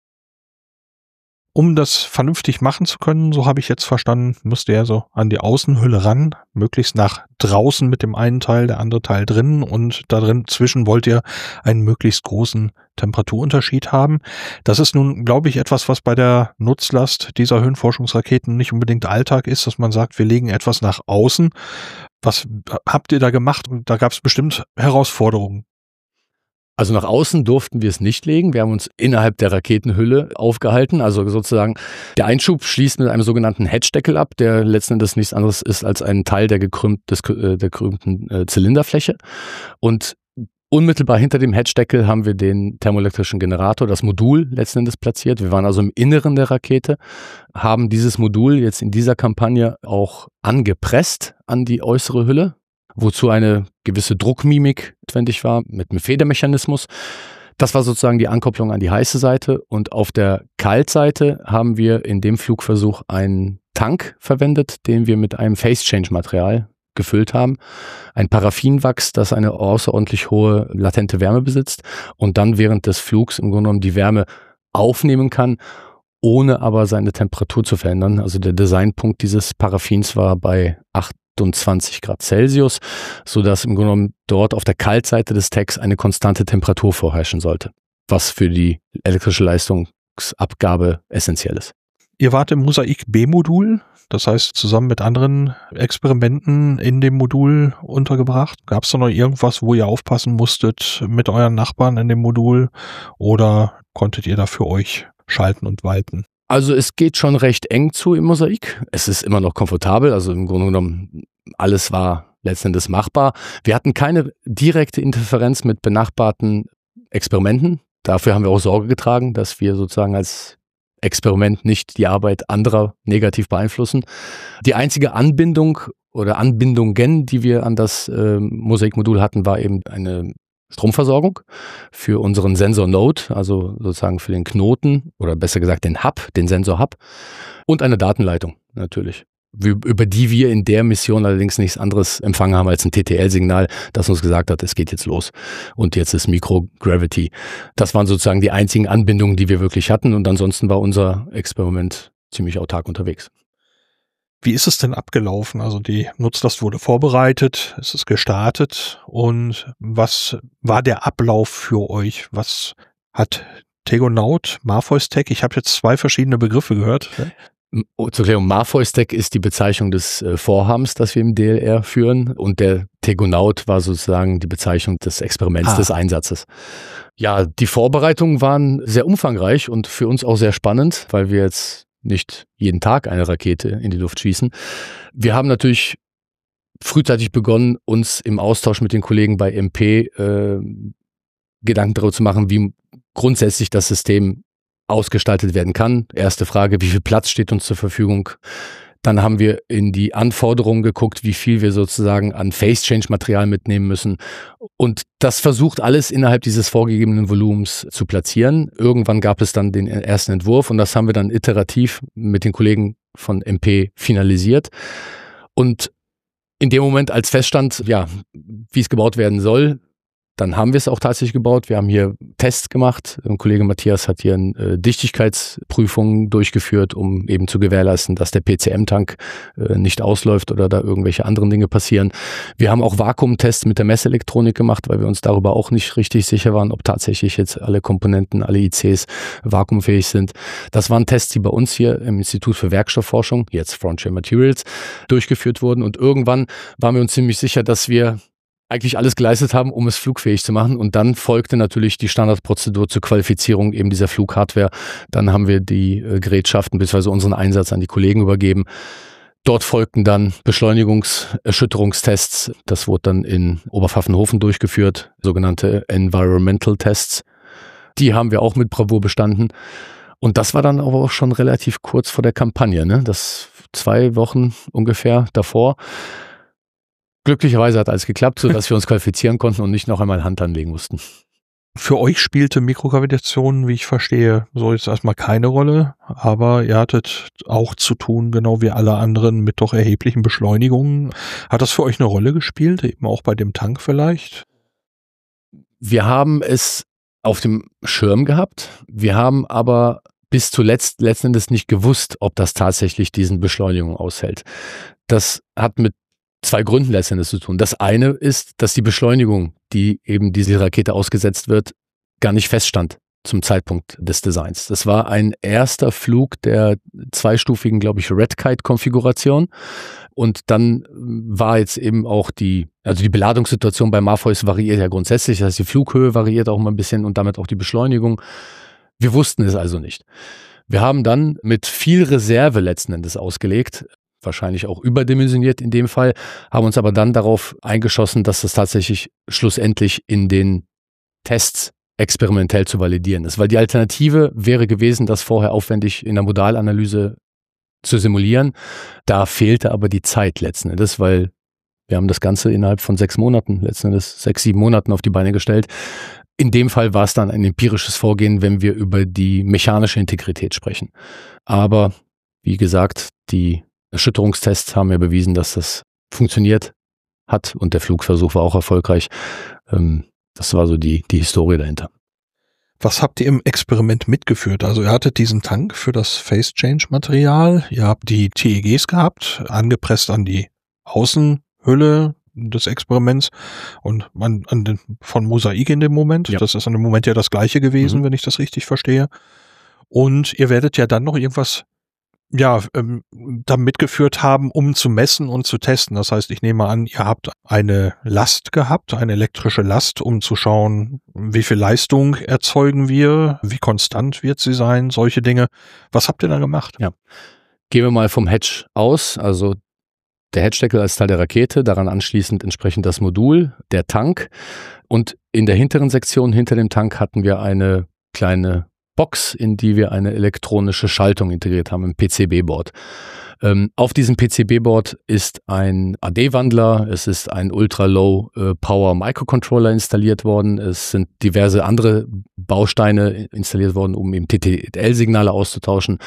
Speaker 6: Um das vernünftig machen zu können, so habe ich jetzt verstanden, müsste er so an die Außenhülle ran, möglichst nach draußen mit dem einen Teil, der andere Teil drin und da drin zwischen wollt ihr einen möglichst großen Temperaturunterschied haben. Das ist nun, glaube ich, etwas, was bei der Nutzlast dieser Höhenforschungsraketen nicht unbedingt Alltag ist, dass man sagt, wir legen etwas nach außen. Was habt ihr da gemacht? Da gab es bestimmt Herausforderungen.
Speaker 8: Also nach außen durften wir es nicht legen. Wir haben uns innerhalb der Raketenhülle aufgehalten. Also sozusagen der Einschub schließt mit einem sogenannten Hedgedeckel ab, der letzten Endes nichts anderes ist als ein Teil der gekrümmten Zylinderfläche. Und unmittelbar hinter dem Hedgedeckel haben wir den thermoelektrischen Generator, das Modul letzten Endes platziert. Wir waren also im Inneren der Rakete, haben dieses Modul jetzt in dieser Kampagne auch angepresst an die äußere Hülle, wozu eine gewisse Druckmimik notwendig war mit einem Federmechanismus. Das war sozusagen die Ankopplung an die heiße Seite und auf der Kaltseite haben wir in dem Flugversuch einen Tank verwendet, den wir mit einem Phase-Change-Material gefüllt haben. Ein Paraffinwachs, das eine außerordentlich hohe latente Wärme besitzt und dann während des Flugs im Grunde genommen die Wärme aufnehmen kann, ohne aber seine Temperatur zu verändern. Also der Designpunkt dieses Paraffins war bei 28 Grad Celsius, sodass im Grunde genommen dort auf der Kaltseite des Tanks eine konstante Temperatur vorherrschen sollte, was für die elektrische Leistungsabgabe essentiell ist.
Speaker 6: Ihr wart im Mosaik B-Modul, das heißt zusammen mit anderen Experimenten in dem Modul untergebracht. Gab es da noch irgendwas, wo ihr aufpassen musstet mit euren Nachbarn in dem Modul oder konntet ihr da für euch schalten und walten?
Speaker 8: Also es geht schon recht eng zu im Mosaik. Es ist immer noch komfortabel, also im Grunde genommen alles war letztendlich machbar. Wir hatten keine direkte Interferenz mit benachbarten Experimenten. Dafür haben wir auch Sorge getragen, dass wir sozusagen als Experiment nicht die Arbeit anderer negativ beeinflussen. Die einzige Anbindung oder Anbindungen, die wir an das Mosaik-Modul hatten, war eben eine Stromversorgung für unseren Sensor-Node, also sozusagen für den Knoten oder besser gesagt den Hub, den Sensor-Hub und eine Datenleitung natürlich, über die wir in der Mission allerdings nichts anderes empfangen haben als ein TTL-Signal, das uns gesagt hat, es geht jetzt los und jetzt ist Microgravity. Das waren sozusagen die einzigen Anbindungen, die wir wirklich hatten und ansonsten war unser Experiment ziemlich autark unterwegs.
Speaker 6: Wie ist es denn abgelaufen? Also die Nutzlast wurde vorbereitet, es ist gestartet und was war der Ablauf für euch? Was hat Tegonaut, Morpheus-Tech, ich habe jetzt 2 verschiedene Begriffe gehört.
Speaker 8: Zur Erklärung, Morpheus-Tech ist die Bezeichnung des Vorhabens, das wir im DLR führen und der Tegonaut war sozusagen die Bezeichnung des Experiments, des Einsatzes. Ja, die Vorbereitungen waren sehr umfangreich und für uns auch sehr spannend, weil wir jetzt nicht jeden Tag eine Rakete in die Luft schießen. Wir haben natürlich frühzeitig begonnen, uns im Austausch mit den Kollegen bei MP Gedanken darüber zu machen, wie grundsätzlich das System ausgestaltet werden kann. Erste Frage, wie viel Platz steht uns zur Verfügung? Dann haben wir in die Anforderungen geguckt, wie viel wir sozusagen an Phase-Change-Material mitnehmen müssen. Und das versucht alles innerhalb dieses vorgegebenen Volumens zu platzieren. Irgendwann gab es dann den ersten Entwurf und das haben wir dann iterativ mit den Kollegen von MP finalisiert. Und in dem Moment, als feststand, ja, wie es gebaut werden soll, dann haben wir es auch tatsächlich gebaut. Wir haben hier Tests gemacht. Ein Kollege Matthias hat hier eine Dichtigkeitsprüfung durchgeführt, um eben zu gewährleisten, dass der PCM-Tank nicht ausläuft oder da irgendwelche anderen Dinge passieren. Wir haben auch Vakuumtests mit der Messelektronik gemacht, weil wir uns darüber auch nicht richtig sicher waren, ob tatsächlich jetzt alle Komponenten, alle ICs vakuumfähig sind. Das waren Tests, die bei uns hier im Institut für Werkstoffforschung, jetzt Frontier Materials, durchgeführt wurden. Und irgendwann waren wir uns ziemlich sicher, dass wir eigentlich alles geleistet haben, um es flugfähig zu machen. Und dann folgte natürlich die Standardprozedur zur Qualifizierung eben dieser Flughardware. Dann haben wir die Gerätschaften bzw. unseren Einsatz an die Kollegen übergeben. Dort folgten dann Erschütterungstests. Das wurde dann in Oberpfaffenhofen durchgeführt, sogenannte Environmental Tests. Die haben wir auch mit Bravour bestanden. Und das war dann aber auch schon relativ kurz vor der Kampagne, ne? Das 2 Wochen ungefähr davor. Glücklicherweise hat alles geklappt, sodass wir uns qualifizieren konnten und nicht noch einmal Hand anlegen mussten.
Speaker 6: Für euch spielte Mikrogravitation, wie ich verstehe, so jetzt erstmal keine Rolle, aber ihr hattet auch zu tun, genau wie alle anderen, mit doch erheblichen Beschleunigungen. Hat das für euch eine Rolle gespielt, eben auch bei dem Tank vielleicht?
Speaker 8: Wir haben es auf dem Schirm gehabt, wir haben aber bis zuletzt letzten Endes nicht gewusst, ob das tatsächlich diesen Beschleunigungen aushält. Das hat mit 2 Gründen letztendlich zu tun. Das eine ist, dass die Beschleunigung, die eben diese Rakete ausgesetzt wird, gar nicht feststand zum Zeitpunkt des Designs. Das war ein erster Flug der 2-stufigen, glaube ich, Red-Kite-Konfiguration. Und dann war jetzt eben auch die Beladungssituation bei Morpheus variiert ja grundsätzlich. Das heißt, die Flughöhe variiert auch mal ein bisschen und damit auch die Beschleunigung. Wir wussten es also nicht. Wir haben dann mit viel Reserve letzten Endes ausgelegt, wahrscheinlich auch überdimensioniert in dem Fall, haben uns aber dann darauf eingeschossen, dass das tatsächlich schlussendlich in den Tests experimentell zu validieren ist. Weil die Alternative wäre gewesen, das vorher aufwendig in der Modalanalyse zu simulieren. Da fehlte aber die Zeit letzten Endes, weil wir haben das Ganze innerhalb von 6 Monaten, letzten Endes 6, 7 Monaten auf die Beine gestellt. In dem Fall war es dann ein empirisches Vorgehen, wenn wir über die mechanische Integrität sprechen. Aber wie gesagt, die Erschütterungstests haben ja bewiesen, dass das funktioniert hat und der Flugversuch war auch erfolgreich. Das war so die Historie dahinter.
Speaker 6: Was habt ihr im Experiment mitgeführt? Also ihr hattet diesen Tank für das Phase-Change-Material, ihr habt die TEGs gehabt, angepresst an die Außenhülle des Experiments und von Mosaik in dem Moment. Ja. Das ist an dem Moment ja das gleiche gewesen, wenn ich das richtig verstehe. Und ihr werdet ja dann noch irgendwas da mitgeführt haben, um zu messen und zu testen. Das heißt, ich nehme an, ihr habt eine Last gehabt, eine elektrische Last, um zu schauen, wie viel Leistung erzeugen wir, wie konstant wird sie sein, solche Dinge. Was habt ihr da gemacht?
Speaker 8: Ja. Gehen wir mal vom Hatch aus, also der Hatchdeckel als Teil der Rakete, daran anschließend entsprechend das Modul, der Tank und in der hinteren Sektion hinter dem Tank hatten wir eine kleine Box, in die wir eine elektronische Schaltung integriert haben, ein PCB-Board. Auf diesem PCB-Board ist ein AD-Wandler, es ist ein Ultra-Low-Power-Microcontroller installiert worden, es sind diverse andere Bausteine installiert worden, um eben TTL-Signale auszutauschen.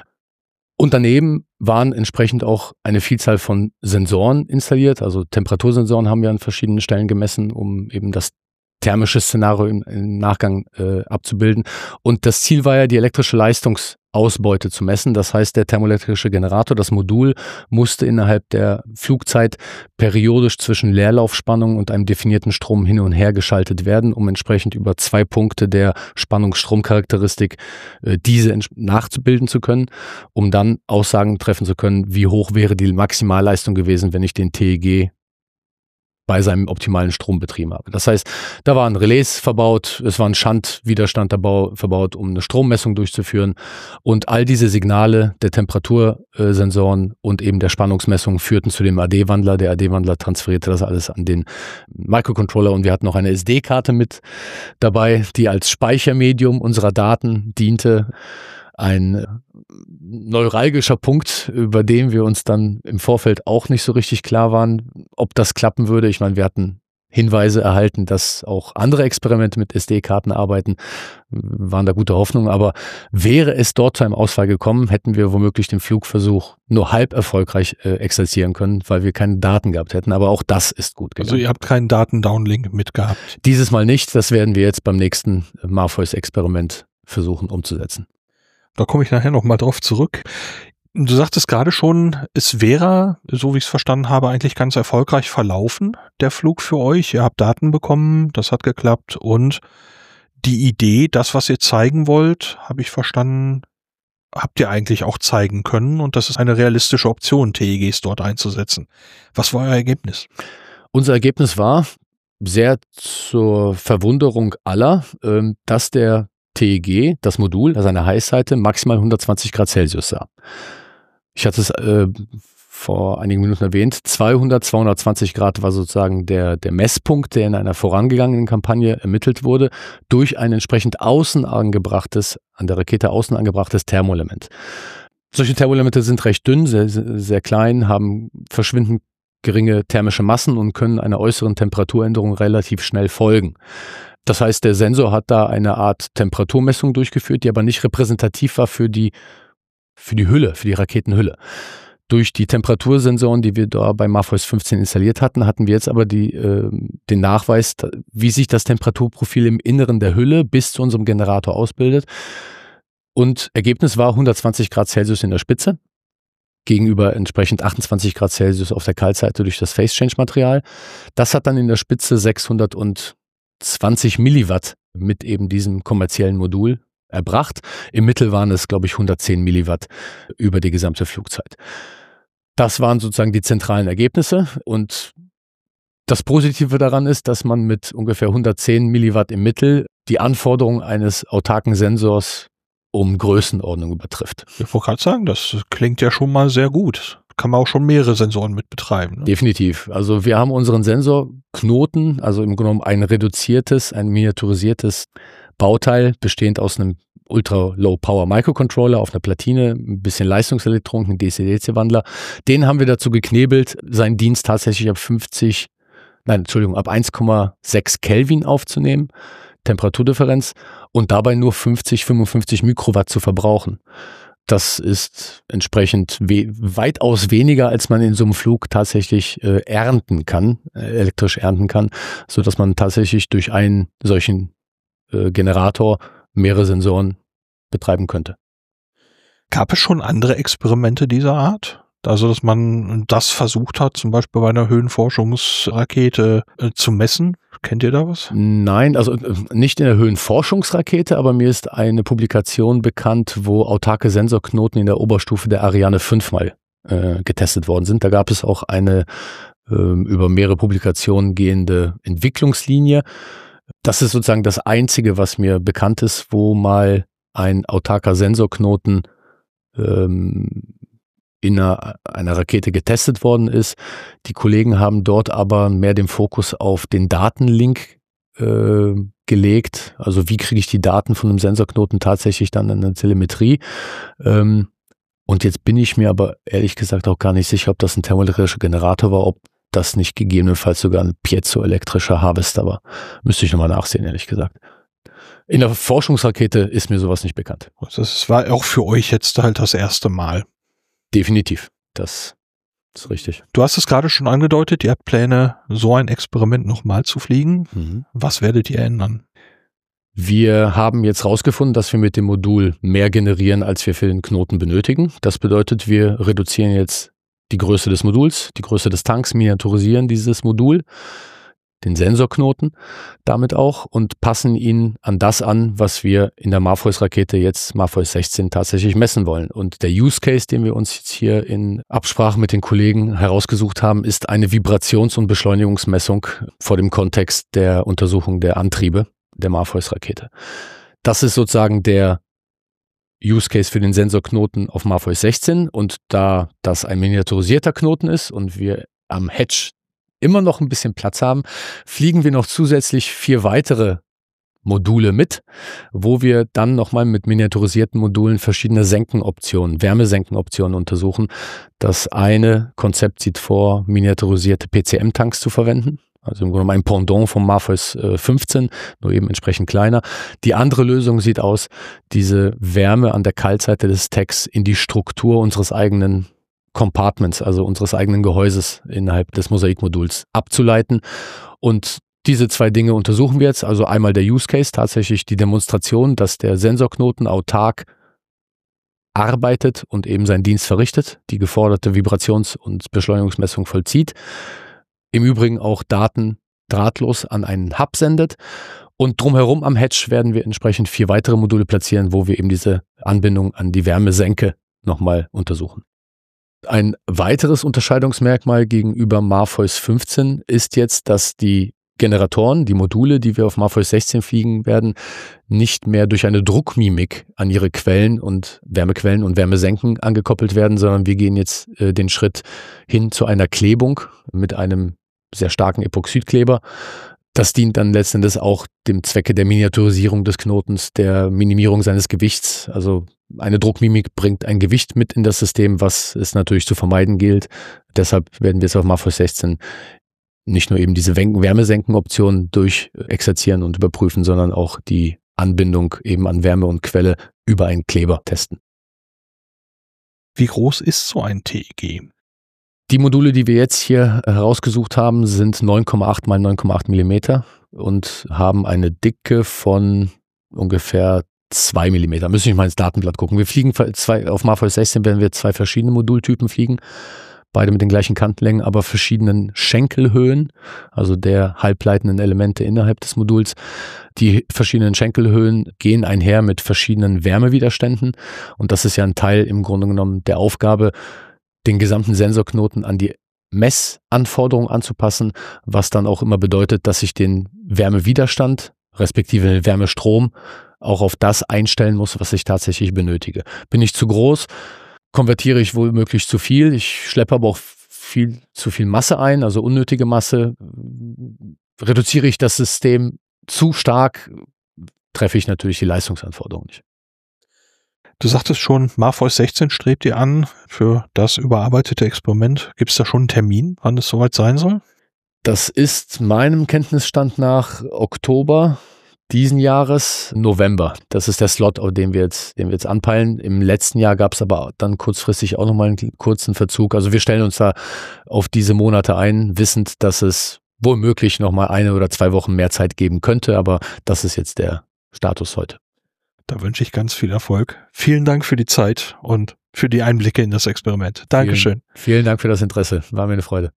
Speaker 8: Und daneben waren entsprechend auch eine Vielzahl von Sensoren installiert, also Temperatursensoren haben wir an verschiedenen Stellen gemessen, um eben das thermische Szenario im Nachgang abzubilden. Und das Ziel war ja, die elektrische Leistungsausbeute zu messen. Das heißt, der thermoelektrische Generator, das Modul, musste innerhalb der Flugzeit periodisch zwischen Leerlaufspannung und einem definierten Strom hin und her geschaltet werden, um entsprechend über 2 Punkte der Spannungsstromcharakteristik diese nachzubilden zu können, um dann Aussagen treffen zu können, wie hoch wäre die Maximalleistung gewesen, wenn ich den TEG bei seinem optimalen Strom betrieben habe. Das heißt, da waren Relais verbaut, es war ein Schandwiderstand verbaut, um eine Strommessung durchzuführen und all diese Signale der Temperatursensoren und eben der Spannungsmessung führten zu dem AD-Wandler. Der AD-Wandler transferierte das alles an den Microcontroller und wir hatten noch eine SD-Karte mit dabei, die als Speichermedium unserer Daten diente. Ein neuralgischer Punkt, über den wir uns dann im Vorfeld auch nicht so richtig klar waren, ob das klappen würde. Ich meine, wir hatten Hinweise erhalten, dass auch andere Experimente mit SD-Karten arbeiten, waren da gute Hoffnungen. Aber wäre es dort zu einem Ausfall gekommen, hätten wir womöglich den Flugversuch nur halb erfolgreich exerzieren können, weil wir keine Daten gehabt hätten. Aber auch das ist gut gegangen.
Speaker 6: Also ihr habt keinen Datendownlink mitgehabt?
Speaker 8: Dieses Mal nicht. Das werden wir jetzt beim nächsten Morpheus-Experiment versuchen umzusetzen.
Speaker 6: Da komme ich nachher nochmal drauf zurück. Du sagtest gerade schon, es wäre, so wie ich es verstanden habe, eigentlich ganz erfolgreich verlaufen, der Flug für euch. Ihr habt Daten bekommen, das hat geklappt und die Idee, das, was ihr zeigen wollt, habe ich verstanden, habt ihr eigentlich auch zeigen können und das ist eine realistische Option, TEGs dort einzusetzen. Was war euer Ergebnis?
Speaker 8: Unser Ergebnis war, sehr zur Verwunderung aller, dass der TEG, das Modul, also eine Heißseite, maximal 120 Grad Celsius sah. Ich hatte es vor einigen Minuten erwähnt, 220 Grad war sozusagen der Messpunkt, der in einer vorangegangenen Kampagne ermittelt wurde, durch ein entsprechend an der Rakete außen angebrachtes Thermoelement. Solche Thermoelemente sind recht dünn, sehr, sehr klein, haben verschwindend geringe thermische Massen und können einer äußeren Temperaturänderung relativ schnell folgen. Das heißt, der Sensor hat da eine Art Temperaturmessung durchgeführt, die aber nicht repräsentativ war für die Hülle, für die Raketenhülle. Durch die Temperatursensoren, die wir da bei Morpheus 15 installiert hatten, hatten wir jetzt aber den Nachweis, wie sich das Temperaturprofil im Inneren der Hülle bis zu unserem Generator ausbildet. Und Ergebnis war 120 Grad Celsius in der Spitze, gegenüber entsprechend 28 Grad Celsius auf der Kaltseite durch das Phase-Change-Material. Das hat dann in der Spitze 620 Milliwatt mit eben diesem kommerziellen Modul erbracht. Im Mittel waren es, glaube ich, 110 Milliwatt über die gesamte Flugzeit. Das waren sozusagen die zentralen Ergebnisse und das Positive daran ist, dass man mit ungefähr 110 Milliwatt im Mittel die Anforderungen eines autarken Sensors um Größenordnung übertrifft.
Speaker 6: Ich wollte gerade sagen, das klingt ja schon mal sehr gut. Kann man auch schon mehrere Sensoren mit betreiben. Ne?
Speaker 8: Definitiv. Also wir haben unseren Sensorknoten, also im Grunde genommen ein miniaturisiertes Bauteil, bestehend aus einem Ultra-Low-Power-Microcontroller auf einer Platine, ein bisschen Leistungselektronik, ein DC-DC-Wandler. Den haben wir dazu geknebelt, seinen Dienst tatsächlich ab 1,6 Kelvin aufzunehmen, Temperaturdifferenz, und dabei nur 55 Mikrowatt zu verbrauchen. Das ist entsprechend weitaus weniger, als man in so einem Flug tatsächlich elektrisch ernten kann, so dass man tatsächlich durch einen solchen Generator mehrere Sensoren betreiben könnte.
Speaker 6: Gab es schon andere Experimente dieser Art? Also, dass man das versucht hat, zum Beispiel bei einer Höhenforschungsrakete zu messen? Kennt ihr da was?
Speaker 8: Nein, also nicht in der Höhenforschungsrakete, aber mir ist eine Publikation bekannt, wo autarke Sensorknoten in der Oberstufe der Ariane 5 mal getestet worden sind. Da gab es auch eine über mehrere Publikationen gehende Entwicklungslinie. Das ist sozusagen das Einzige, was mir bekannt ist, wo mal ein autarker Sensorknoten in einer Rakete getestet worden ist. Die Kollegen haben dort aber mehr den Fokus auf den Datenlink gelegt. Also wie kriege ich die Daten von einem Sensorknoten tatsächlich dann in der Telemetrie? Und jetzt bin ich mir aber ehrlich gesagt auch gar nicht sicher, ob das ein thermoelektrischer Generator war, ob das nicht gegebenenfalls sogar ein piezoelektrischer Harvester war. Müsste ich nochmal nachsehen, ehrlich gesagt. In der Forschungsrakete ist mir sowas nicht bekannt.
Speaker 6: Das war auch für euch jetzt halt das erste Mal.
Speaker 8: Definitiv, das ist richtig.
Speaker 6: Du hast es gerade schon angedeutet, ihr habt Pläne, so ein Experiment nochmal zu fliegen.
Speaker 8: Mhm.
Speaker 6: Was werdet ihr ändern?
Speaker 8: Wir haben jetzt rausgefunden, dass wir mit dem Modul mehr generieren, als wir für den Knoten benötigen. Das bedeutet, wir reduzieren jetzt die Größe des Moduls, die Größe des Tanks, miniaturisieren dieses Modul, den Sensorknoten damit auch und passen ihn an das an, was wir in der Morpheus-Rakete jetzt Morpheus 16 tatsächlich messen wollen. Und der Use Case, den wir uns jetzt hier in Absprache mit den Kollegen herausgesucht haben, ist eine Vibrations- und Beschleunigungsmessung vor dem Kontext der Untersuchung der Antriebe der Morpheus-Rakete. Das ist sozusagen der Use Case für den Sensorknoten auf Morpheus 16 und da das ein miniaturisierter Knoten ist und wir am Hedge immer noch ein bisschen Platz haben, fliegen wir noch zusätzlich 4 weitere Module mit, wo wir dann nochmal mit miniaturisierten Modulen verschiedene Senkenoptionen, Wärmesenkenoptionen untersuchen. Das eine Konzept sieht vor, miniaturisierte PCM-Tanks zu verwenden. Also im Grunde genommen ein Pendant vom Morpheus 15, nur eben entsprechend kleiner. Die andere Lösung sieht aus, diese Wärme an der Kaltseite des Tanks in die Struktur unseres eigenen Compartments, also unseres eigenen Gehäuses innerhalb des Mosaikmoduls abzuleiten. Und diese 2 Dinge untersuchen wir jetzt. Also einmal der Use Case, tatsächlich die Demonstration, dass der Sensorknoten autark arbeitet und eben seinen Dienst verrichtet, die geforderte Vibrations- und Beschleunigungsmessung vollzieht. Im Übrigen auch Daten drahtlos an einen Hub sendet. Und drumherum am Hedge werden wir entsprechend 4 weitere Module platzieren, wo wir eben diese Anbindung an die Wärmesenke nochmal untersuchen. Ein weiteres Unterscheidungsmerkmal gegenüber Morpheus 15 ist jetzt, dass die Generatoren, die Module, die wir auf Morpheus 16 fliegen werden, nicht mehr durch eine Druckmimik an ihre Quellen und Wärmesenken angekoppelt werden, sondern wir gehen jetzt den Schritt hin zu einer Klebung mit einem sehr starken Epoxidkleber. Das dient dann letzten Endes auch dem Zwecke der Miniaturisierung des Knotens, der Minimierung seines Gewichts. Also eine Druckmimik bringt ein Gewicht mit in das System, was es natürlich zu vermeiden gilt. Deshalb werden wir es auf Morpheus 16 nicht nur eben diese Wärmesenkenoption durchexerzieren und überprüfen, sondern auch die Anbindung eben an Wärme und Quelle über einen Kleber testen.
Speaker 6: Wie groß ist so ein TEG?
Speaker 8: Die Module, die wir jetzt hier herausgesucht haben, sind 9,8 mal 9,8 Millimeter und haben eine Dicke von ungefähr 2 Millimeter. Müssen wir mal ins Datenblatt gucken. Wir fliegen auf Morpheus 16 werden wir 2 verschiedene Modultypen fliegen. Beide mit den gleichen Kantenlängen, aber verschiedenen Schenkelhöhen, also der halbleitenden Elemente innerhalb des Moduls. Die verschiedenen Schenkelhöhen gehen einher mit verschiedenen Wärmewiderständen und das ist ja ein Teil im Grunde genommen der Aufgabe, den gesamten Sensorknoten an die Messanforderungen anzupassen, was dann auch immer bedeutet, dass ich den Wärmewiderstand, respektive den Wärmestrom, auch auf das einstellen muss, was ich tatsächlich benötige. Bin ich zu groß, konvertiere ich wohl möglichst zu viel. Ich schleppe aber auch zu viel Masse ein, also unnötige Masse. Reduziere ich das System zu stark, treffe ich natürlich die Leistungsanforderungen nicht.
Speaker 6: Du sagtest schon, Morpheus 16 strebt ihr an für das überarbeitete Experiment. Gibt es da schon einen Termin, wann es soweit sein soll?
Speaker 8: Das ist meinem Kenntnisstand nach Oktober diesen Jahres November. Das ist der Slot, den wir jetzt anpeilen. Im letzten Jahr gab es aber dann kurzfristig auch nochmal einen kurzen Verzug. Also wir stellen uns da auf diese Monate ein, wissend, dass es womöglich nochmal 1 oder 2 Wochen mehr Zeit geben könnte, aber das ist jetzt der Status heute.
Speaker 6: Da wünsche ich ganz viel Erfolg. Vielen Dank für die Zeit und für die Einblicke in das Experiment. Dankeschön.
Speaker 8: Vielen Dank für das Interesse. War mir eine Freude.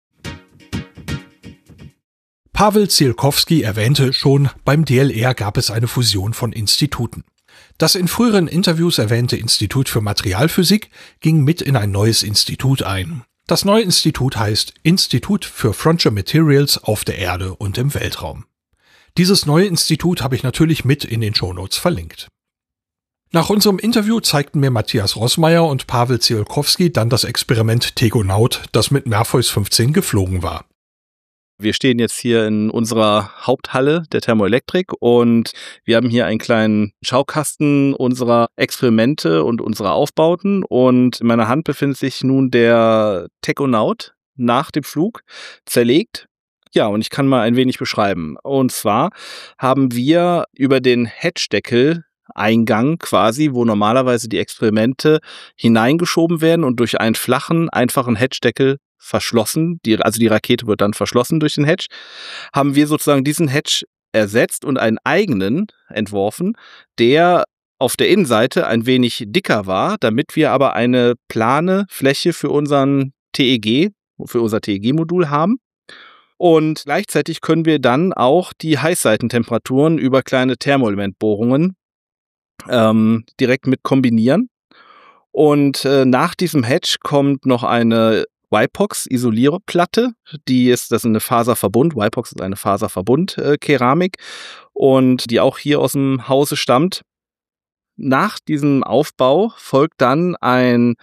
Speaker 2: Paweł Zielkowski erwähnte schon, beim DLR gab es eine Fusion von Instituten. Das in früheren Interviews erwähnte Institut für Materialphysik ging mit in ein neues Institut ein. Das neue Institut heißt Institut für Frontier Materials auf der Erde und im Weltraum. Dieses neue Institut habe ich natürlich mit in den Shownotes verlinkt. Nach unserem Interview zeigten mir Matthias Rossmeier und Paweł Zielkowski dann das Experiment Tegonaut, das mit Morpheus 15 geflogen war.
Speaker 5: Wir stehen jetzt hier in unserer Haupthalle der Thermoelektrik und wir haben hier einen kleinen Schaukasten unserer Experimente und unserer Aufbauten und in meiner Hand befindet sich nun der Tegonaut nach dem Flug zerlegt. Ja, und ich kann mal ein wenig beschreiben. Und zwar haben wir über den Hatchdeckel-Eingang quasi, wo normalerweise die Experimente hineingeschoben werden und durch einen flachen, einfachen Hatchdeckel verschlossen, also die Rakete wird dann verschlossen durch den Hatch, haben wir sozusagen diesen Hatch ersetzt und einen eigenen entworfen, der auf der Innenseite ein wenig dicker war, damit wir aber eine plane Fläche für unser TEG-Modul haben. Und gleichzeitig können wir dann auch die Heißseitentemperaturen über kleine Thermoelementbohrungen direkt mit kombinieren. Und nach diesem Hatch kommt noch eine Wipox-Isolierplatte, das ist eine Faserverbund. Wipox ist eine Faserverbund-Keramik und die auch hier aus dem Hause stammt. Nach diesem Aufbau folgt dann ein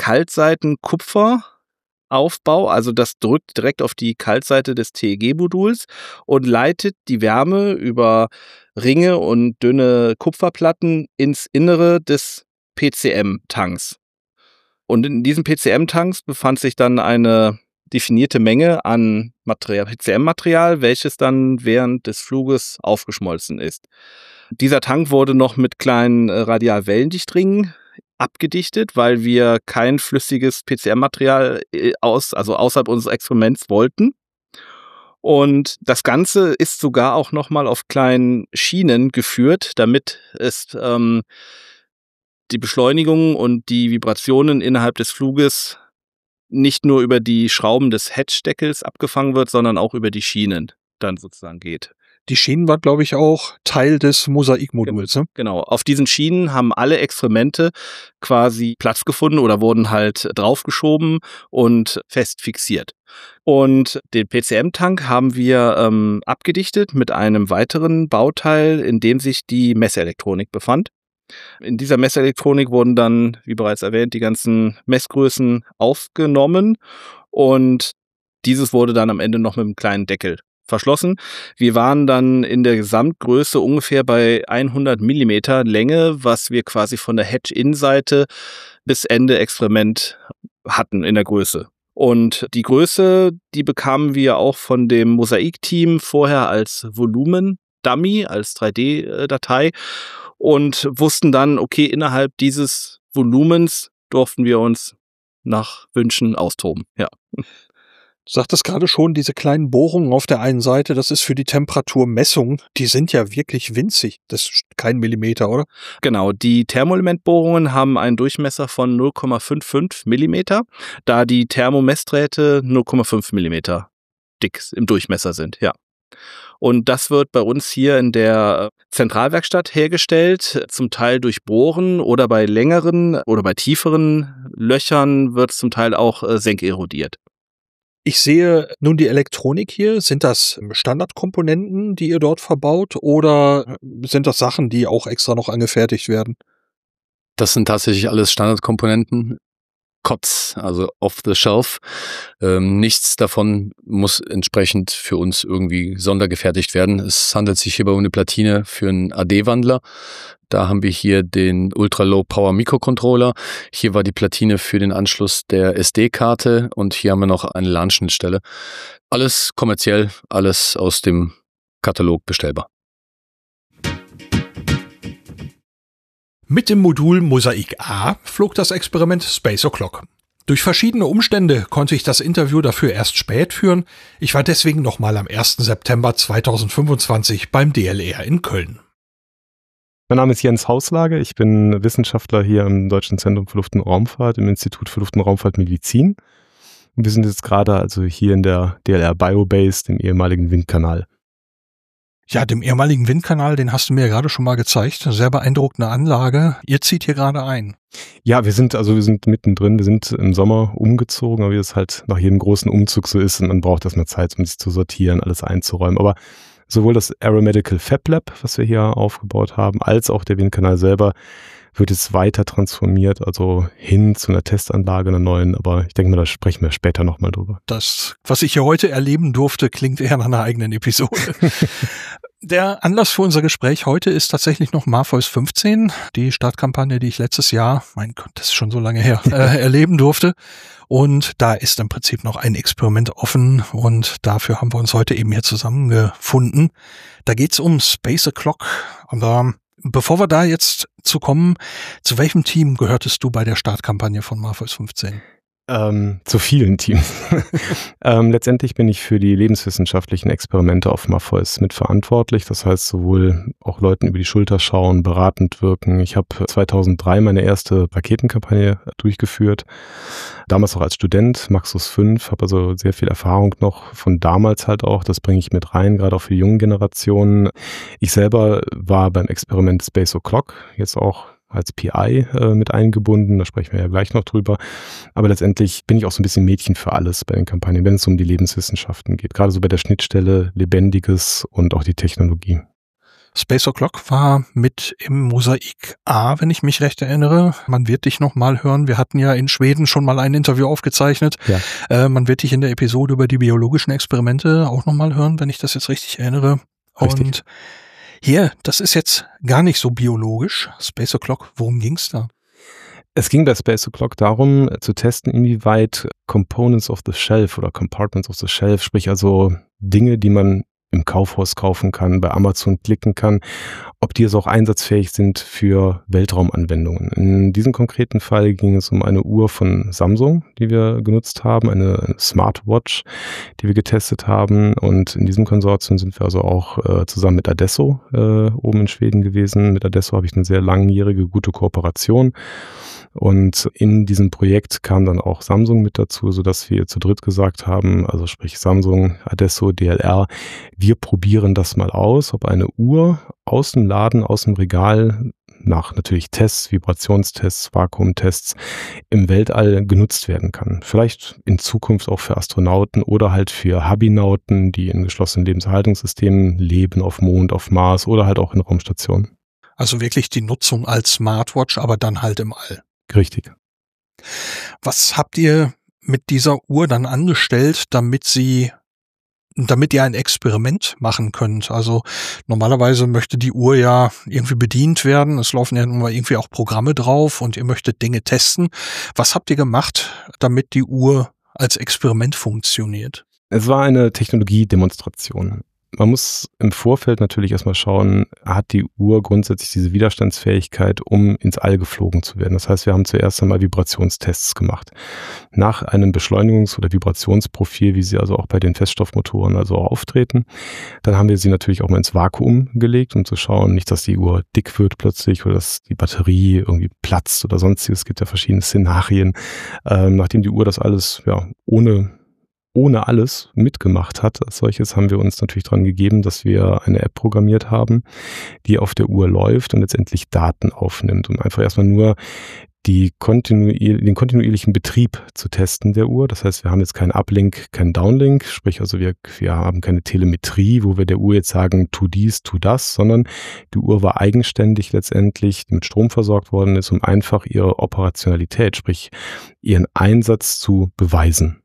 Speaker 5: Kaltseiten-Kupfer-Aufbau, also das drückt direkt auf die Kaltseite des TEG-Moduls und leitet die Wärme über Ringe und dünne Kupferplatten ins Innere des PCM-Tanks. Und in diesen PCM-Tanks befand sich dann eine definierte Menge an PCM-Material, welches dann während des Fluges aufgeschmolzen ist. Dieser Tank wurde noch mit kleinen Radialwellendichtringen abgedichtet, weil wir kein flüssiges PCM-Material außerhalb unseres Experiments wollten. Und das Ganze ist sogar auch nochmal auf kleinen Schienen geführt, damit es die Beschleunigung und die Vibrationen innerhalb des Fluges nicht nur über die Schrauben des Hatchdeckels abgefangen wird, sondern auch über die Schienen dann sozusagen geht.
Speaker 6: Die Schienen war, glaube ich, auch Teil des Mosaikmoduls, ne?
Speaker 5: Genau. Auf diesen Schienen haben alle Experimente quasi Platz gefunden oder wurden halt draufgeschoben und fest fixiert. Und den PCM-Tank haben wir abgedichtet mit einem weiteren Bauteil, in dem sich die Messelektronik befand. In dieser Messelektronik wurden dann, wie bereits erwähnt, die ganzen Messgrößen aufgenommen und dieses wurde dann am Ende noch mit einem kleinen Deckel verschlossen. Wir waren dann in der Gesamtgröße ungefähr bei 100 Millimeter Länge, was wir quasi von der Hatch-Innenseite bis Ende Experiment hatten in der Größe. Und die Größe, die bekamen wir auch von dem Mosaik-Team vorher als Volumen-Dummy, als 3D-Datei. Und wussten dann, okay, innerhalb dieses Volumens durften wir uns nach Wünschen austoben. Ja.
Speaker 6: Du sagtest gerade schon, diese kleinen Bohrungen auf der einen Seite, das ist für die Temperaturmessung, die sind ja wirklich winzig. Das ist kein Millimeter, oder?
Speaker 5: Genau, die Thermoelementbohrungen haben einen Durchmesser von 0,55 Millimeter, da die Thermomessdrähte 0,5 Millimeter dick im Durchmesser sind, ja. Und das wird bei uns hier in der Zentralwerkstatt hergestellt, zum Teil durch Bohren oder bei längeren oder bei tieferen Löchern wird es zum Teil auch senkerodiert.
Speaker 6: Ich sehe nun die Elektronik hier. Sind das Standardkomponenten, die ihr dort verbaut oder sind das Sachen, die auch extra noch angefertigt werden?
Speaker 8: Das sind tatsächlich alles Standardkomponenten. COTS, also off the shelf. Nichts davon muss entsprechend für uns irgendwie sondergefertigt werden. Es handelt sich hierbei um eine Platine für einen AD-Wandler. Da haben wir hier den Ultra-Low-Power-Mikrocontroller. Hier war die Platine für den Anschluss der SD-Karte und hier haben wir noch eine LAN-Schnittstelle. Alles kommerziell, alles aus dem Katalog bestellbar.
Speaker 2: Mit dem Modul Mosaic A flog das Experiment Space O'Clock. Durch verschiedene Umstände konnte ich das Interview dafür erst spät führen. Ich war deswegen nochmal am 1. September 2025 beim DLR in Köln.
Speaker 9: Mein Name ist Jens Hauslage. Ich bin Wissenschaftler hier im Deutschen Zentrum für Luft- und Raumfahrt, im Institut für Luft- und Raumfahrtmedizin. Und wir sind jetzt gerade also hier in der DLR Biobase, dem ehemaligen Windkanal.
Speaker 6: Ja, dem ehemaligen Windkanal, den hast du mir ja gerade schon mal gezeigt. Sehr beeindruckende Anlage. Ihr zieht hier gerade ein.
Speaker 9: Ja, wir sind mittendrin. Wir sind im Sommer umgezogen, aber wie es halt nach jedem großen Umzug so ist und man braucht erstmal Zeit, um sich zu sortieren, alles einzuräumen. Aber sowohl das Aeromedical Fab Lab, was wir hier aufgebaut haben, als auch der Windkanal selber wird jetzt weiter transformiert, also hin zu einer Testanlage, einer neuen. Aber ich denke mal, da sprechen wir später nochmal drüber.
Speaker 6: Das, was ich hier heute erleben durfte, klingt eher nach einer eigenen Episode. Der Anlass für unser Gespräch heute ist tatsächlich noch Morpheus 15, die Startkampagne, die ich letztes Jahr, mein Gott, das ist schon so lange her, erleben durfte. Und da ist im Prinzip noch ein Experiment offen und dafür haben wir uns heute eben hier zusammengefunden. Da geht's um Space O'Clock. Aber bevor wir da jetzt zu kommen, zu welchem Team gehörtest du bei der Startkampagne von Morpheus 15?
Speaker 9: Zu vielen Teams. Letztendlich bin ich für die lebenswissenschaftlichen Experimente auf Morpheus mitverantwortlich. Das heißt, sowohl auch Leuten über die Schulter schauen, beratend wirken. Ich habe 2003 meine erste Raketenkampagne durchgeführt. Damals auch als Student, Maxus 5, habe also sehr viel Erfahrung noch von damals halt auch. Das bringe ich mit rein, gerade auch für die jungen Generationen. Ich selber war beim Experiment Space O'Clock, jetzt auch als PI mit eingebunden, da sprechen wir ja gleich noch drüber. Aber letztendlich bin ich auch so ein bisschen Mädchen für alles bei den Kampagnen, wenn es um die Lebenswissenschaften geht. Gerade so bei der Schnittstelle Lebendiges und auch die Technologie.
Speaker 6: Space O'Clock war mit im Mosaic A, wenn ich mich recht erinnere. Man wird dich noch mal hören. Wir hatten ja in Schweden schon mal ein Interview aufgezeichnet. Ja. Man wird dich in der Episode über die biologischen Experimente auch noch mal hören, wenn ich das jetzt richtig erinnere. Richtig. Und hier, das ist jetzt gar nicht so biologisch. Space O'Clock, worum ging's da?
Speaker 9: Es ging bei Space O'Clock darum, zu testen, inwieweit Components of the Shelf oder Compartments of the Shelf, sprich also Dinge, die man im Kaufhaus kaufen kann, bei Amazon klicken kann, ob die also auch einsatzfähig sind für Weltraumanwendungen. In diesem konkreten Fall ging es um eine Uhr von Samsung, die wir genutzt haben, eine Smartwatch, die wir getestet haben. Und in diesem Konsortium sind wir also auch zusammen mit Adesso oben in Schweden gewesen. Mit Adesso habe ich eine sehr langjährige, gute Kooperation. Und in diesem Projekt kam dann auch Samsung mit dazu, sodass wir zu dritt gesagt haben, also sprich Samsung, Adesso, DLR, wir probieren das mal aus, ob eine Uhr aus dem Laden, aus dem Regal, nach natürlich Tests, Vibrationstests, Vakuumtests im Weltall genutzt werden kann. Vielleicht in Zukunft auch für Astronauten oder halt für Habinauten, die in geschlossenen Lebenserhaltungssystemen leben, auf Mond, auf Mars oder halt auch in Raumstationen.
Speaker 6: Also wirklich die Nutzung als Smartwatch, aber dann halt im All.
Speaker 9: Richtig.
Speaker 6: Was habt ihr mit dieser Uhr dann angestellt, damit ihr ein Experiment machen könnt? Also normalerweise möchte die Uhr ja irgendwie bedient werden. Es laufen ja nun mal irgendwie auch Programme drauf und ihr möchtet Dinge testen. Was habt ihr gemacht, damit die Uhr als Experiment funktioniert?
Speaker 9: Es war eine Technologiedemonstration. Man muss im Vorfeld natürlich erstmal schauen, hat die Uhr grundsätzlich diese Widerstandsfähigkeit, um ins All geflogen zu werden. Das heißt, wir haben zuerst einmal Vibrationstests gemacht. Nach einem Beschleunigungs- oder Vibrationsprofil, wie sie also auch bei den Feststoffmotoren also auch auftreten, dann haben wir sie natürlich auch mal ins Vakuum gelegt, um zu schauen, nicht, dass die Uhr dick wird plötzlich oder dass die Batterie irgendwie platzt oder sonstiges. Es gibt ja verschiedene Szenarien. Nachdem die Uhr das alles ja ohne alles mitgemacht hat. Als solches haben wir uns natürlich dran gegeben, dass wir eine App programmiert haben, die auf der Uhr läuft und letztendlich Daten aufnimmt, um einfach erstmal nur den kontinuierlichen Betrieb zu testen der Uhr. Das heißt, wir haben jetzt keinen Uplink, keinen Downlink, sprich also wir haben keine Telemetrie, wo wir der Uhr jetzt sagen, tu dies, tu das, sondern die Uhr war eigenständig letztendlich, die mit Strom versorgt worden ist, um einfach ihre Operationalität, sprich ihren Einsatz zu beweisen.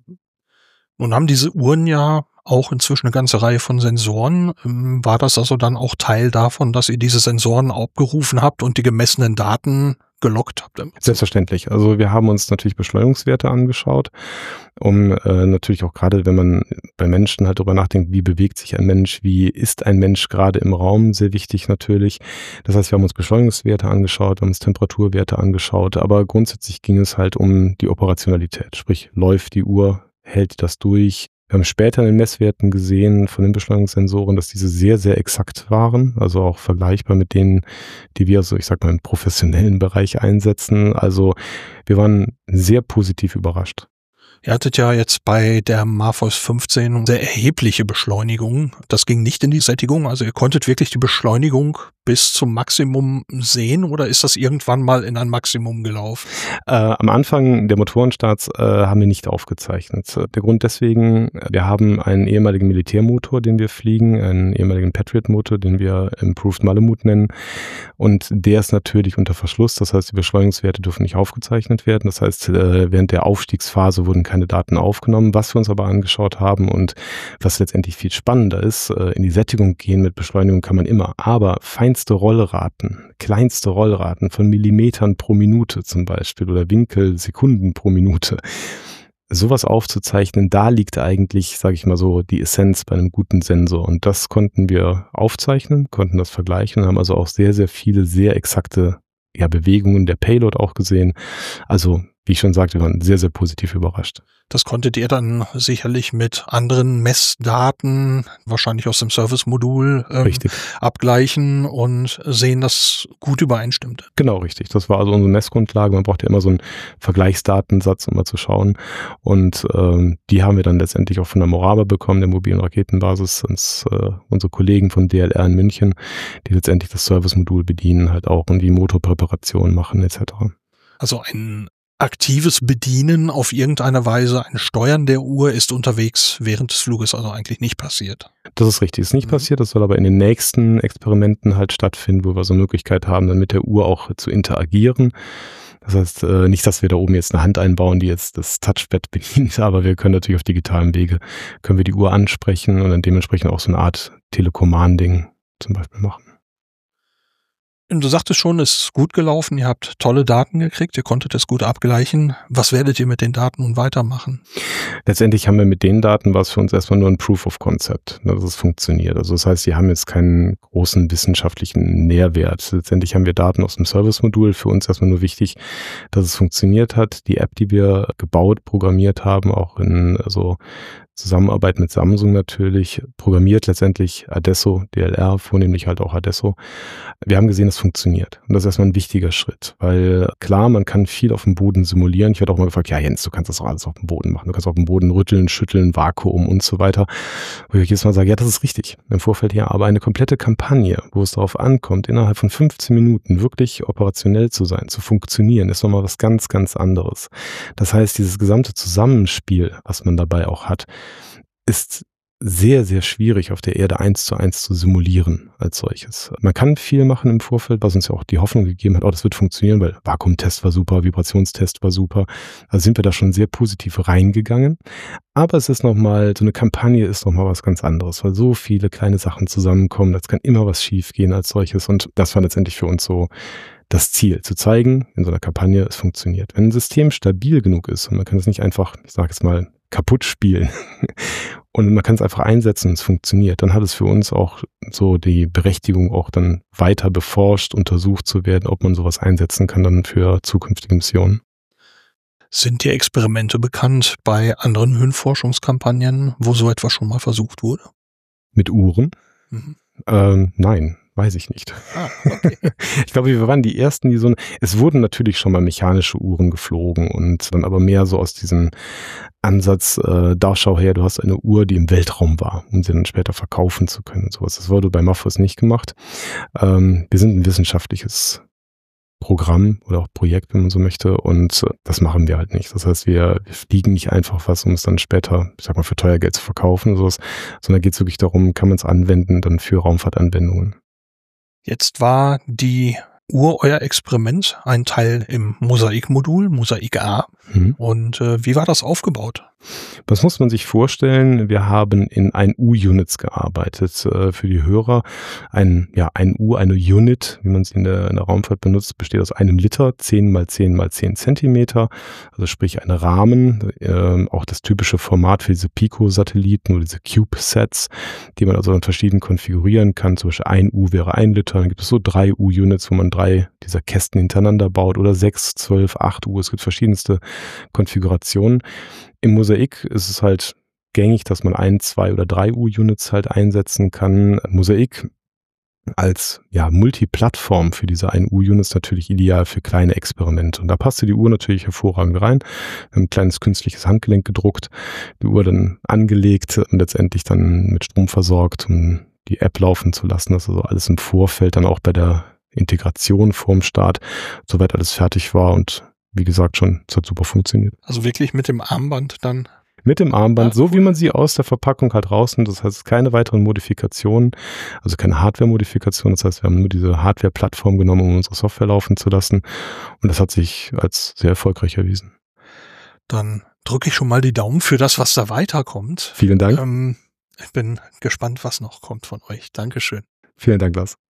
Speaker 6: Nun haben diese Uhren ja auch inzwischen eine ganze Reihe von Sensoren. War das also dann auch Teil davon, dass ihr diese Sensoren abgerufen habt und die gemessenen Daten gelockt habt?
Speaker 9: Selbstverständlich. Also wir haben uns natürlich Beschleunigungswerte angeschaut. um natürlich auch gerade, wenn man bei Menschen halt darüber nachdenkt, wie bewegt sich ein Mensch, wie ist ein Mensch gerade im Raum, sehr wichtig natürlich. Das heißt, wir haben uns Beschleunigungswerte angeschaut, wir haben uns Temperaturwerte angeschaut, aber grundsätzlich ging es halt um die Operationalität, sprich läuft die Uhr, hält das durch. Wir haben später in den Messwerten gesehen von den Beschleunigungssensoren, dass diese sehr, sehr exakt waren, also auch vergleichbar mit denen, die wir so, ich sag mal, im professionellen Bereich einsetzen. Also wir waren sehr positiv überrascht.
Speaker 2: Ihr hattet ja jetzt bei der Morpheus 15 sehr erhebliche Beschleunigung. Das ging nicht in die Sättigung, also ihr konntet wirklich die Beschleunigung bis zum Maximum sehen oder ist das irgendwann mal in ein Maximum gelaufen?
Speaker 9: Am Anfang der Motorenstarts haben wir nicht aufgezeichnet. Der Grund deswegen, wir haben einen ehemaligen Militärmotor, den wir fliegen, einen ehemaligen Patriot-Motor, den wir Improved Malamute nennen und der ist natürlich unter Verschluss, das heißt die Beschleunigungswerte dürfen nicht aufgezeichnet werden, das heißt während der Aufstiegsphase wurden keine Daten aufgenommen, was wir uns aber angeschaut haben und was letztendlich viel spannender ist, in die Sättigung gehen mit Beschleunigung kann man immer, aber feinste Rollraten, kleinste Rollraten von Millimetern pro Minute zum Beispiel oder Winkelsekunden pro Minute, sowas aufzuzeichnen, da liegt eigentlich, sage ich mal so, die Essenz bei einem guten Sensor und das konnten wir aufzeichnen, konnten das vergleichen und haben also auch sehr, sehr viele, sehr exakte Bewegungen der Payload auch gesehen, also wie ich schon sagte, wir waren sehr, sehr positiv überrascht.
Speaker 2: Das konntet ihr dann sicherlich mit anderen Messdaten, wahrscheinlich aus dem Service-Modul, abgleichen und sehen, dass gut übereinstimmte.
Speaker 9: Genau, richtig. Das war also unsere Messgrundlage. Man braucht ja immer so einen Vergleichsdatensatz, um mal zu schauen. Und die haben wir dann letztendlich auch von der Morava bekommen, der mobilen Raketenbasis, unsere Kollegen von DLR in München, die letztendlich das Service-Modul bedienen, halt auch und die Motorpräparation machen etc.
Speaker 2: Also ein aktives Bedienen auf irgendeine Weise, ein Steuern der Uhr ist unterwegs während des Fluges also eigentlich nicht passiert.
Speaker 9: Das ist richtig, ist nicht passiert, das soll aber in den nächsten Experimenten halt stattfinden, wo wir so eine Möglichkeit haben, dann mit der Uhr auch zu interagieren. Das heißt, nicht, dass wir da oben jetzt eine Hand einbauen, die jetzt das Touchpad bedient, aber wir können natürlich auf digitalem Wege, können wir die Uhr ansprechen und dann dementsprechend auch so eine Art Telecommanding zum Beispiel machen.
Speaker 2: Du sagtest schon, es ist gut gelaufen, ihr habt tolle Daten gekriegt, ihr konntet es gut abgleichen. Was werdet ihr mit den Daten nun weitermachen?
Speaker 9: Letztendlich haben wir mit den Daten, war es für uns erstmal nur ein Proof of Concept, dass es funktioniert. Also das heißt, die haben jetzt keinen großen wissenschaftlichen Nährwert. Letztendlich haben wir Daten aus dem Service-Modul, für uns erstmal nur wichtig, dass es funktioniert hat. Die App, die wir gebaut, programmiert haben, auch in Zusammenarbeit mit Samsung natürlich, programmiert letztendlich Adesso, DLR, vornehmlich halt auch Adesso. Wir haben gesehen, es funktioniert. Und das ist erstmal ein wichtiger Schritt, weil klar, man kann viel auf dem Boden simulieren. Ich werde auch mal gefragt, ja Jens, du kannst das auch alles auf dem Boden machen. Du kannst auf dem Boden rütteln, schütteln, Vakuum und so weiter. Wo ich jedes Mal sage, ja, das ist richtig. Im Vorfeld hier aber eine komplette Kampagne, wo es darauf ankommt, innerhalb von 15 Minuten wirklich operationell zu sein, zu funktionieren, ist nochmal was ganz, ganz anderes. Das heißt, dieses gesamte Zusammenspiel, was man dabei auch hat, ist sehr, sehr schwierig auf der Erde 1:1 zu simulieren als solches. Man kann viel machen im Vorfeld, was uns ja auch die Hoffnung gegeben hat, das wird funktionieren, weil Vakuumtest war super, Vibrationstest war super. Also sind wir da schon sehr positiv reingegangen. Aber es ist nochmal, so eine Kampagne ist nochmal was ganz anderes, weil so viele kleine Sachen zusammenkommen, das kann immer was schief gehen als solches und das war letztendlich für uns so das Ziel, zu zeigen, in so einer Kampagne, es funktioniert. Wenn ein System stabil genug ist und man kann es nicht einfach, ich sage jetzt mal, kaputt spielen und man kann es einfach einsetzen und es funktioniert, dann hat es für uns auch so die Berechtigung, auch dann weiter beforscht, untersucht zu werden, ob man sowas einsetzen kann dann für zukünftige Missionen.
Speaker 2: Sind die Experimente bekannt bei anderen Höhenforschungskampagnen, wo so etwas schon mal versucht wurde?
Speaker 9: Mit Uhren? Nein. Weiß ich nicht.
Speaker 2: Okay.
Speaker 9: Ich glaube, wir waren die Ersten, die es wurden natürlich schon mal mechanische Uhren geflogen und dann aber mehr so aus diesem Ansatz, da schau her, du hast eine Uhr, die im Weltraum war, um sie dann später verkaufen zu können und sowas. Das wurde bei Morpheus nicht gemacht. Wir sind ein wissenschaftliches Programm oder auch Projekt, wenn man so möchte, und das machen wir halt nicht. Das heißt, wir fliegen nicht einfach was, um es dann später, ich sag mal, für teuer Geld zu verkaufen oder sowas, sondern geht es wirklich darum, kann man es anwenden, dann für Raumfahrtanwendungen.
Speaker 2: Jetzt war die Uhr euer Experiment, ein Teil im Mosaik-Modul, Mosaik A,
Speaker 6: Und wie war das aufgebaut?
Speaker 9: Was muss man sich vorstellen? Wir haben in 1U-Units gearbeitet. Für die Hörer, eine Unit, wie man sie in der Raumfahrt benutzt, besteht aus einem Liter, 10 mal 10 mal 10 Zentimeter, also sprich ein Rahmen, auch das typische Format für diese Pico-Satelliten oder diese CubeSats, die man also dann verschieden konfigurieren kann. Zum Beispiel 1U wäre 1 Liter, dann gibt es so 3 U-Units, wo man 3 dieser Kästen hintereinander baut oder 6, 12, 8 U. Es gibt verschiedenste Konfigurationen. Im Mosaik ist es halt gängig, dass man 1, 2 oder 3 U-Units halt einsetzen kann. Mosaik als Multiplattform für diese 1 U-Unit ist natürlich ideal für kleine Experimente. Und da passte die Uhr natürlich hervorragend rein. Wir haben ein kleines künstliches Handgelenk gedruckt, die Uhr dann angelegt und letztendlich dann mit Strom versorgt, um die App laufen zu lassen. Das ist also alles im Vorfeld dann auch bei der Integration vorm Start, soweit alles fertig war und wie gesagt schon, es hat super funktioniert.
Speaker 6: Also wirklich mit dem Armband dann?
Speaker 9: Mit dem Armband, so wie man sie aus der Verpackung halt rausnimmt. Das heißt, keine weiteren Modifikationen, also keine Hardware-Modifikation. Das heißt, wir haben nur diese Hardware-Plattform genommen, um unsere Software laufen zu lassen. Und das hat sich als sehr erfolgreich erwiesen.
Speaker 6: Dann drücke ich schon mal die Daumen für das, was da weiterkommt.
Speaker 9: Vielen Dank.
Speaker 6: Ich bin gespannt, was noch kommt von euch. Dankeschön.
Speaker 9: Vielen Dank, Lars.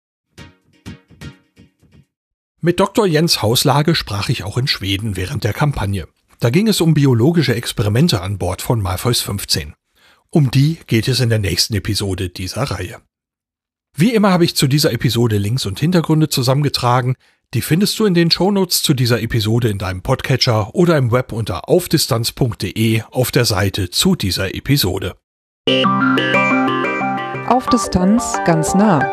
Speaker 2: Mit Dr. Jens Hauslage sprach ich auch in Schweden während der Kampagne. Da ging es um biologische Experimente an Bord von Malfoys 15. Um die geht es in der nächsten Episode dieser Reihe. Wie immer habe ich zu dieser Episode Links und Hintergründe zusammengetragen. Die findest du in den Shownotes zu dieser Episode in deinem Podcatcher oder im Web unter aufdistanz.de auf der Seite zu dieser Episode.
Speaker 1: Auf Distanz ganz nah.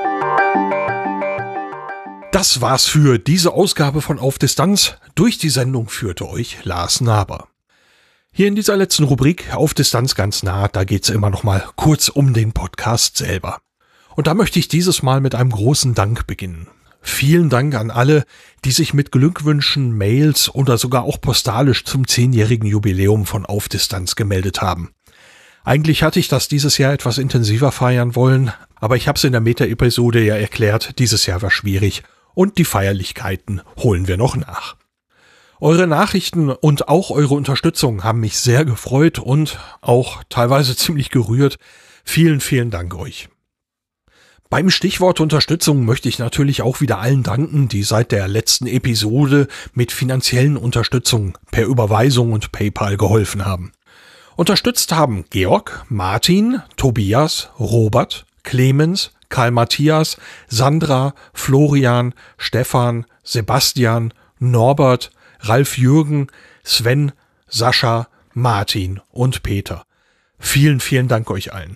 Speaker 2: Das war's für diese Ausgabe von Auf Distanz. Durch die Sendung führte euch Lars Naber. Hier in dieser letzten Rubrik Auf Distanz ganz nah, da geht's immer noch mal kurz um den Podcast selber. Und da möchte ich dieses Mal mit einem großen Dank beginnen. Vielen Dank an alle, die sich mit Glückwünschen, Mails oder sogar auch postalisch zum 10-jährigen Jubiläum von Auf Distanz gemeldet haben. Eigentlich hatte ich das dieses Jahr etwas intensiver feiern wollen, aber ich habe es in der Meta-Episode ja erklärt, dieses Jahr war schwierig. Und die Feierlichkeiten holen wir noch nach. Eure Nachrichten und auch eure Unterstützung haben mich sehr gefreut und auch teilweise ziemlich gerührt. Vielen, vielen Dank euch. Beim Stichwort Unterstützung möchte ich natürlich auch wieder allen danken, die seit der letzten Episode mit finanziellen Unterstützung per Überweisung und PayPal geholfen haben. Unterstützt haben Georg, Martin, Tobias, Robert, Clemens, Karl Matthias, Sandra, Florian, Stefan, Sebastian, Norbert, Ralf Jürgen, Sven, Sascha, Martin und Peter. Vielen, vielen Dank euch allen.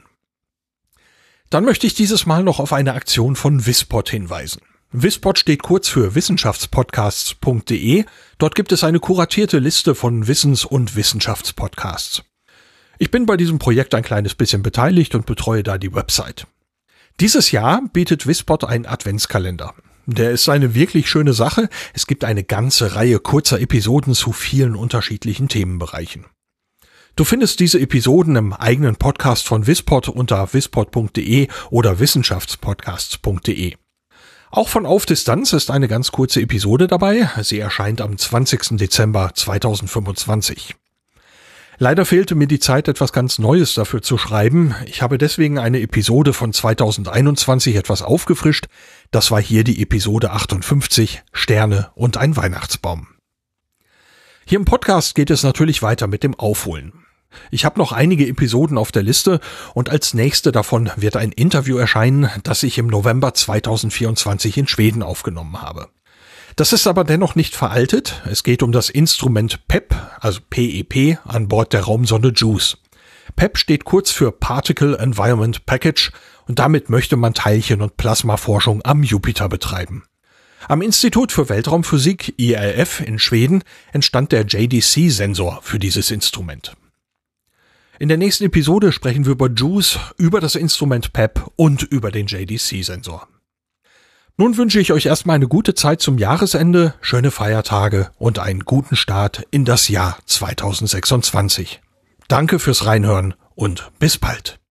Speaker 2: Dann möchte ich dieses Mal noch auf eine Aktion von Wispod hinweisen. Wispod steht kurz für wissenschaftspodcasts.de. Dort gibt es eine kuratierte Liste von Wissens- und Wissenschaftspodcasts. Ich bin bei diesem Projekt ein kleines bisschen beteiligt und betreue da die Website. Dieses Jahr bietet Wispod einen Adventskalender. Der ist eine wirklich schöne Sache. Es gibt eine ganze Reihe kurzer Episoden zu vielen unterschiedlichen Themenbereichen. Du findest diese Episoden im eigenen Podcast von Wispod unter wispod.de oder wissenschaftspodcasts.de. Auch von Auf Distanz ist eine ganz kurze Episode dabei. Sie erscheint am 20. Dezember 2025. Leider fehlte mir die Zeit, etwas ganz Neues dafür zu schreiben. Ich habe deswegen eine Episode von 2021 etwas aufgefrischt. Das war hier die Episode 58, Sterne und ein Weihnachtsbaum. Hier im Podcast geht es natürlich weiter mit dem Aufholen. Ich habe noch einige Episoden auf der Liste und als nächste davon wird ein Interview erscheinen, das ich im November 2024 in Schweden aufgenommen habe. Das ist aber dennoch nicht veraltet. Es geht um das Instrument PEP, also PEP, an Bord der Raumsonde JUICE. PEP steht kurz für Particle Environment Package und damit möchte man Teilchen- und Plasmaforschung am Jupiter betreiben. Am Institut für Weltraumphysik IRF in Schweden entstand der JDC-Sensor für dieses Instrument. In der nächsten Episode sprechen wir über JUICE, über das Instrument PEP und über den JDC-Sensor. Nun wünsche ich euch erstmal eine gute Zeit zum Jahresende, schöne Feiertage und einen guten Start in das Jahr 2026. Danke fürs Reinhören und bis bald.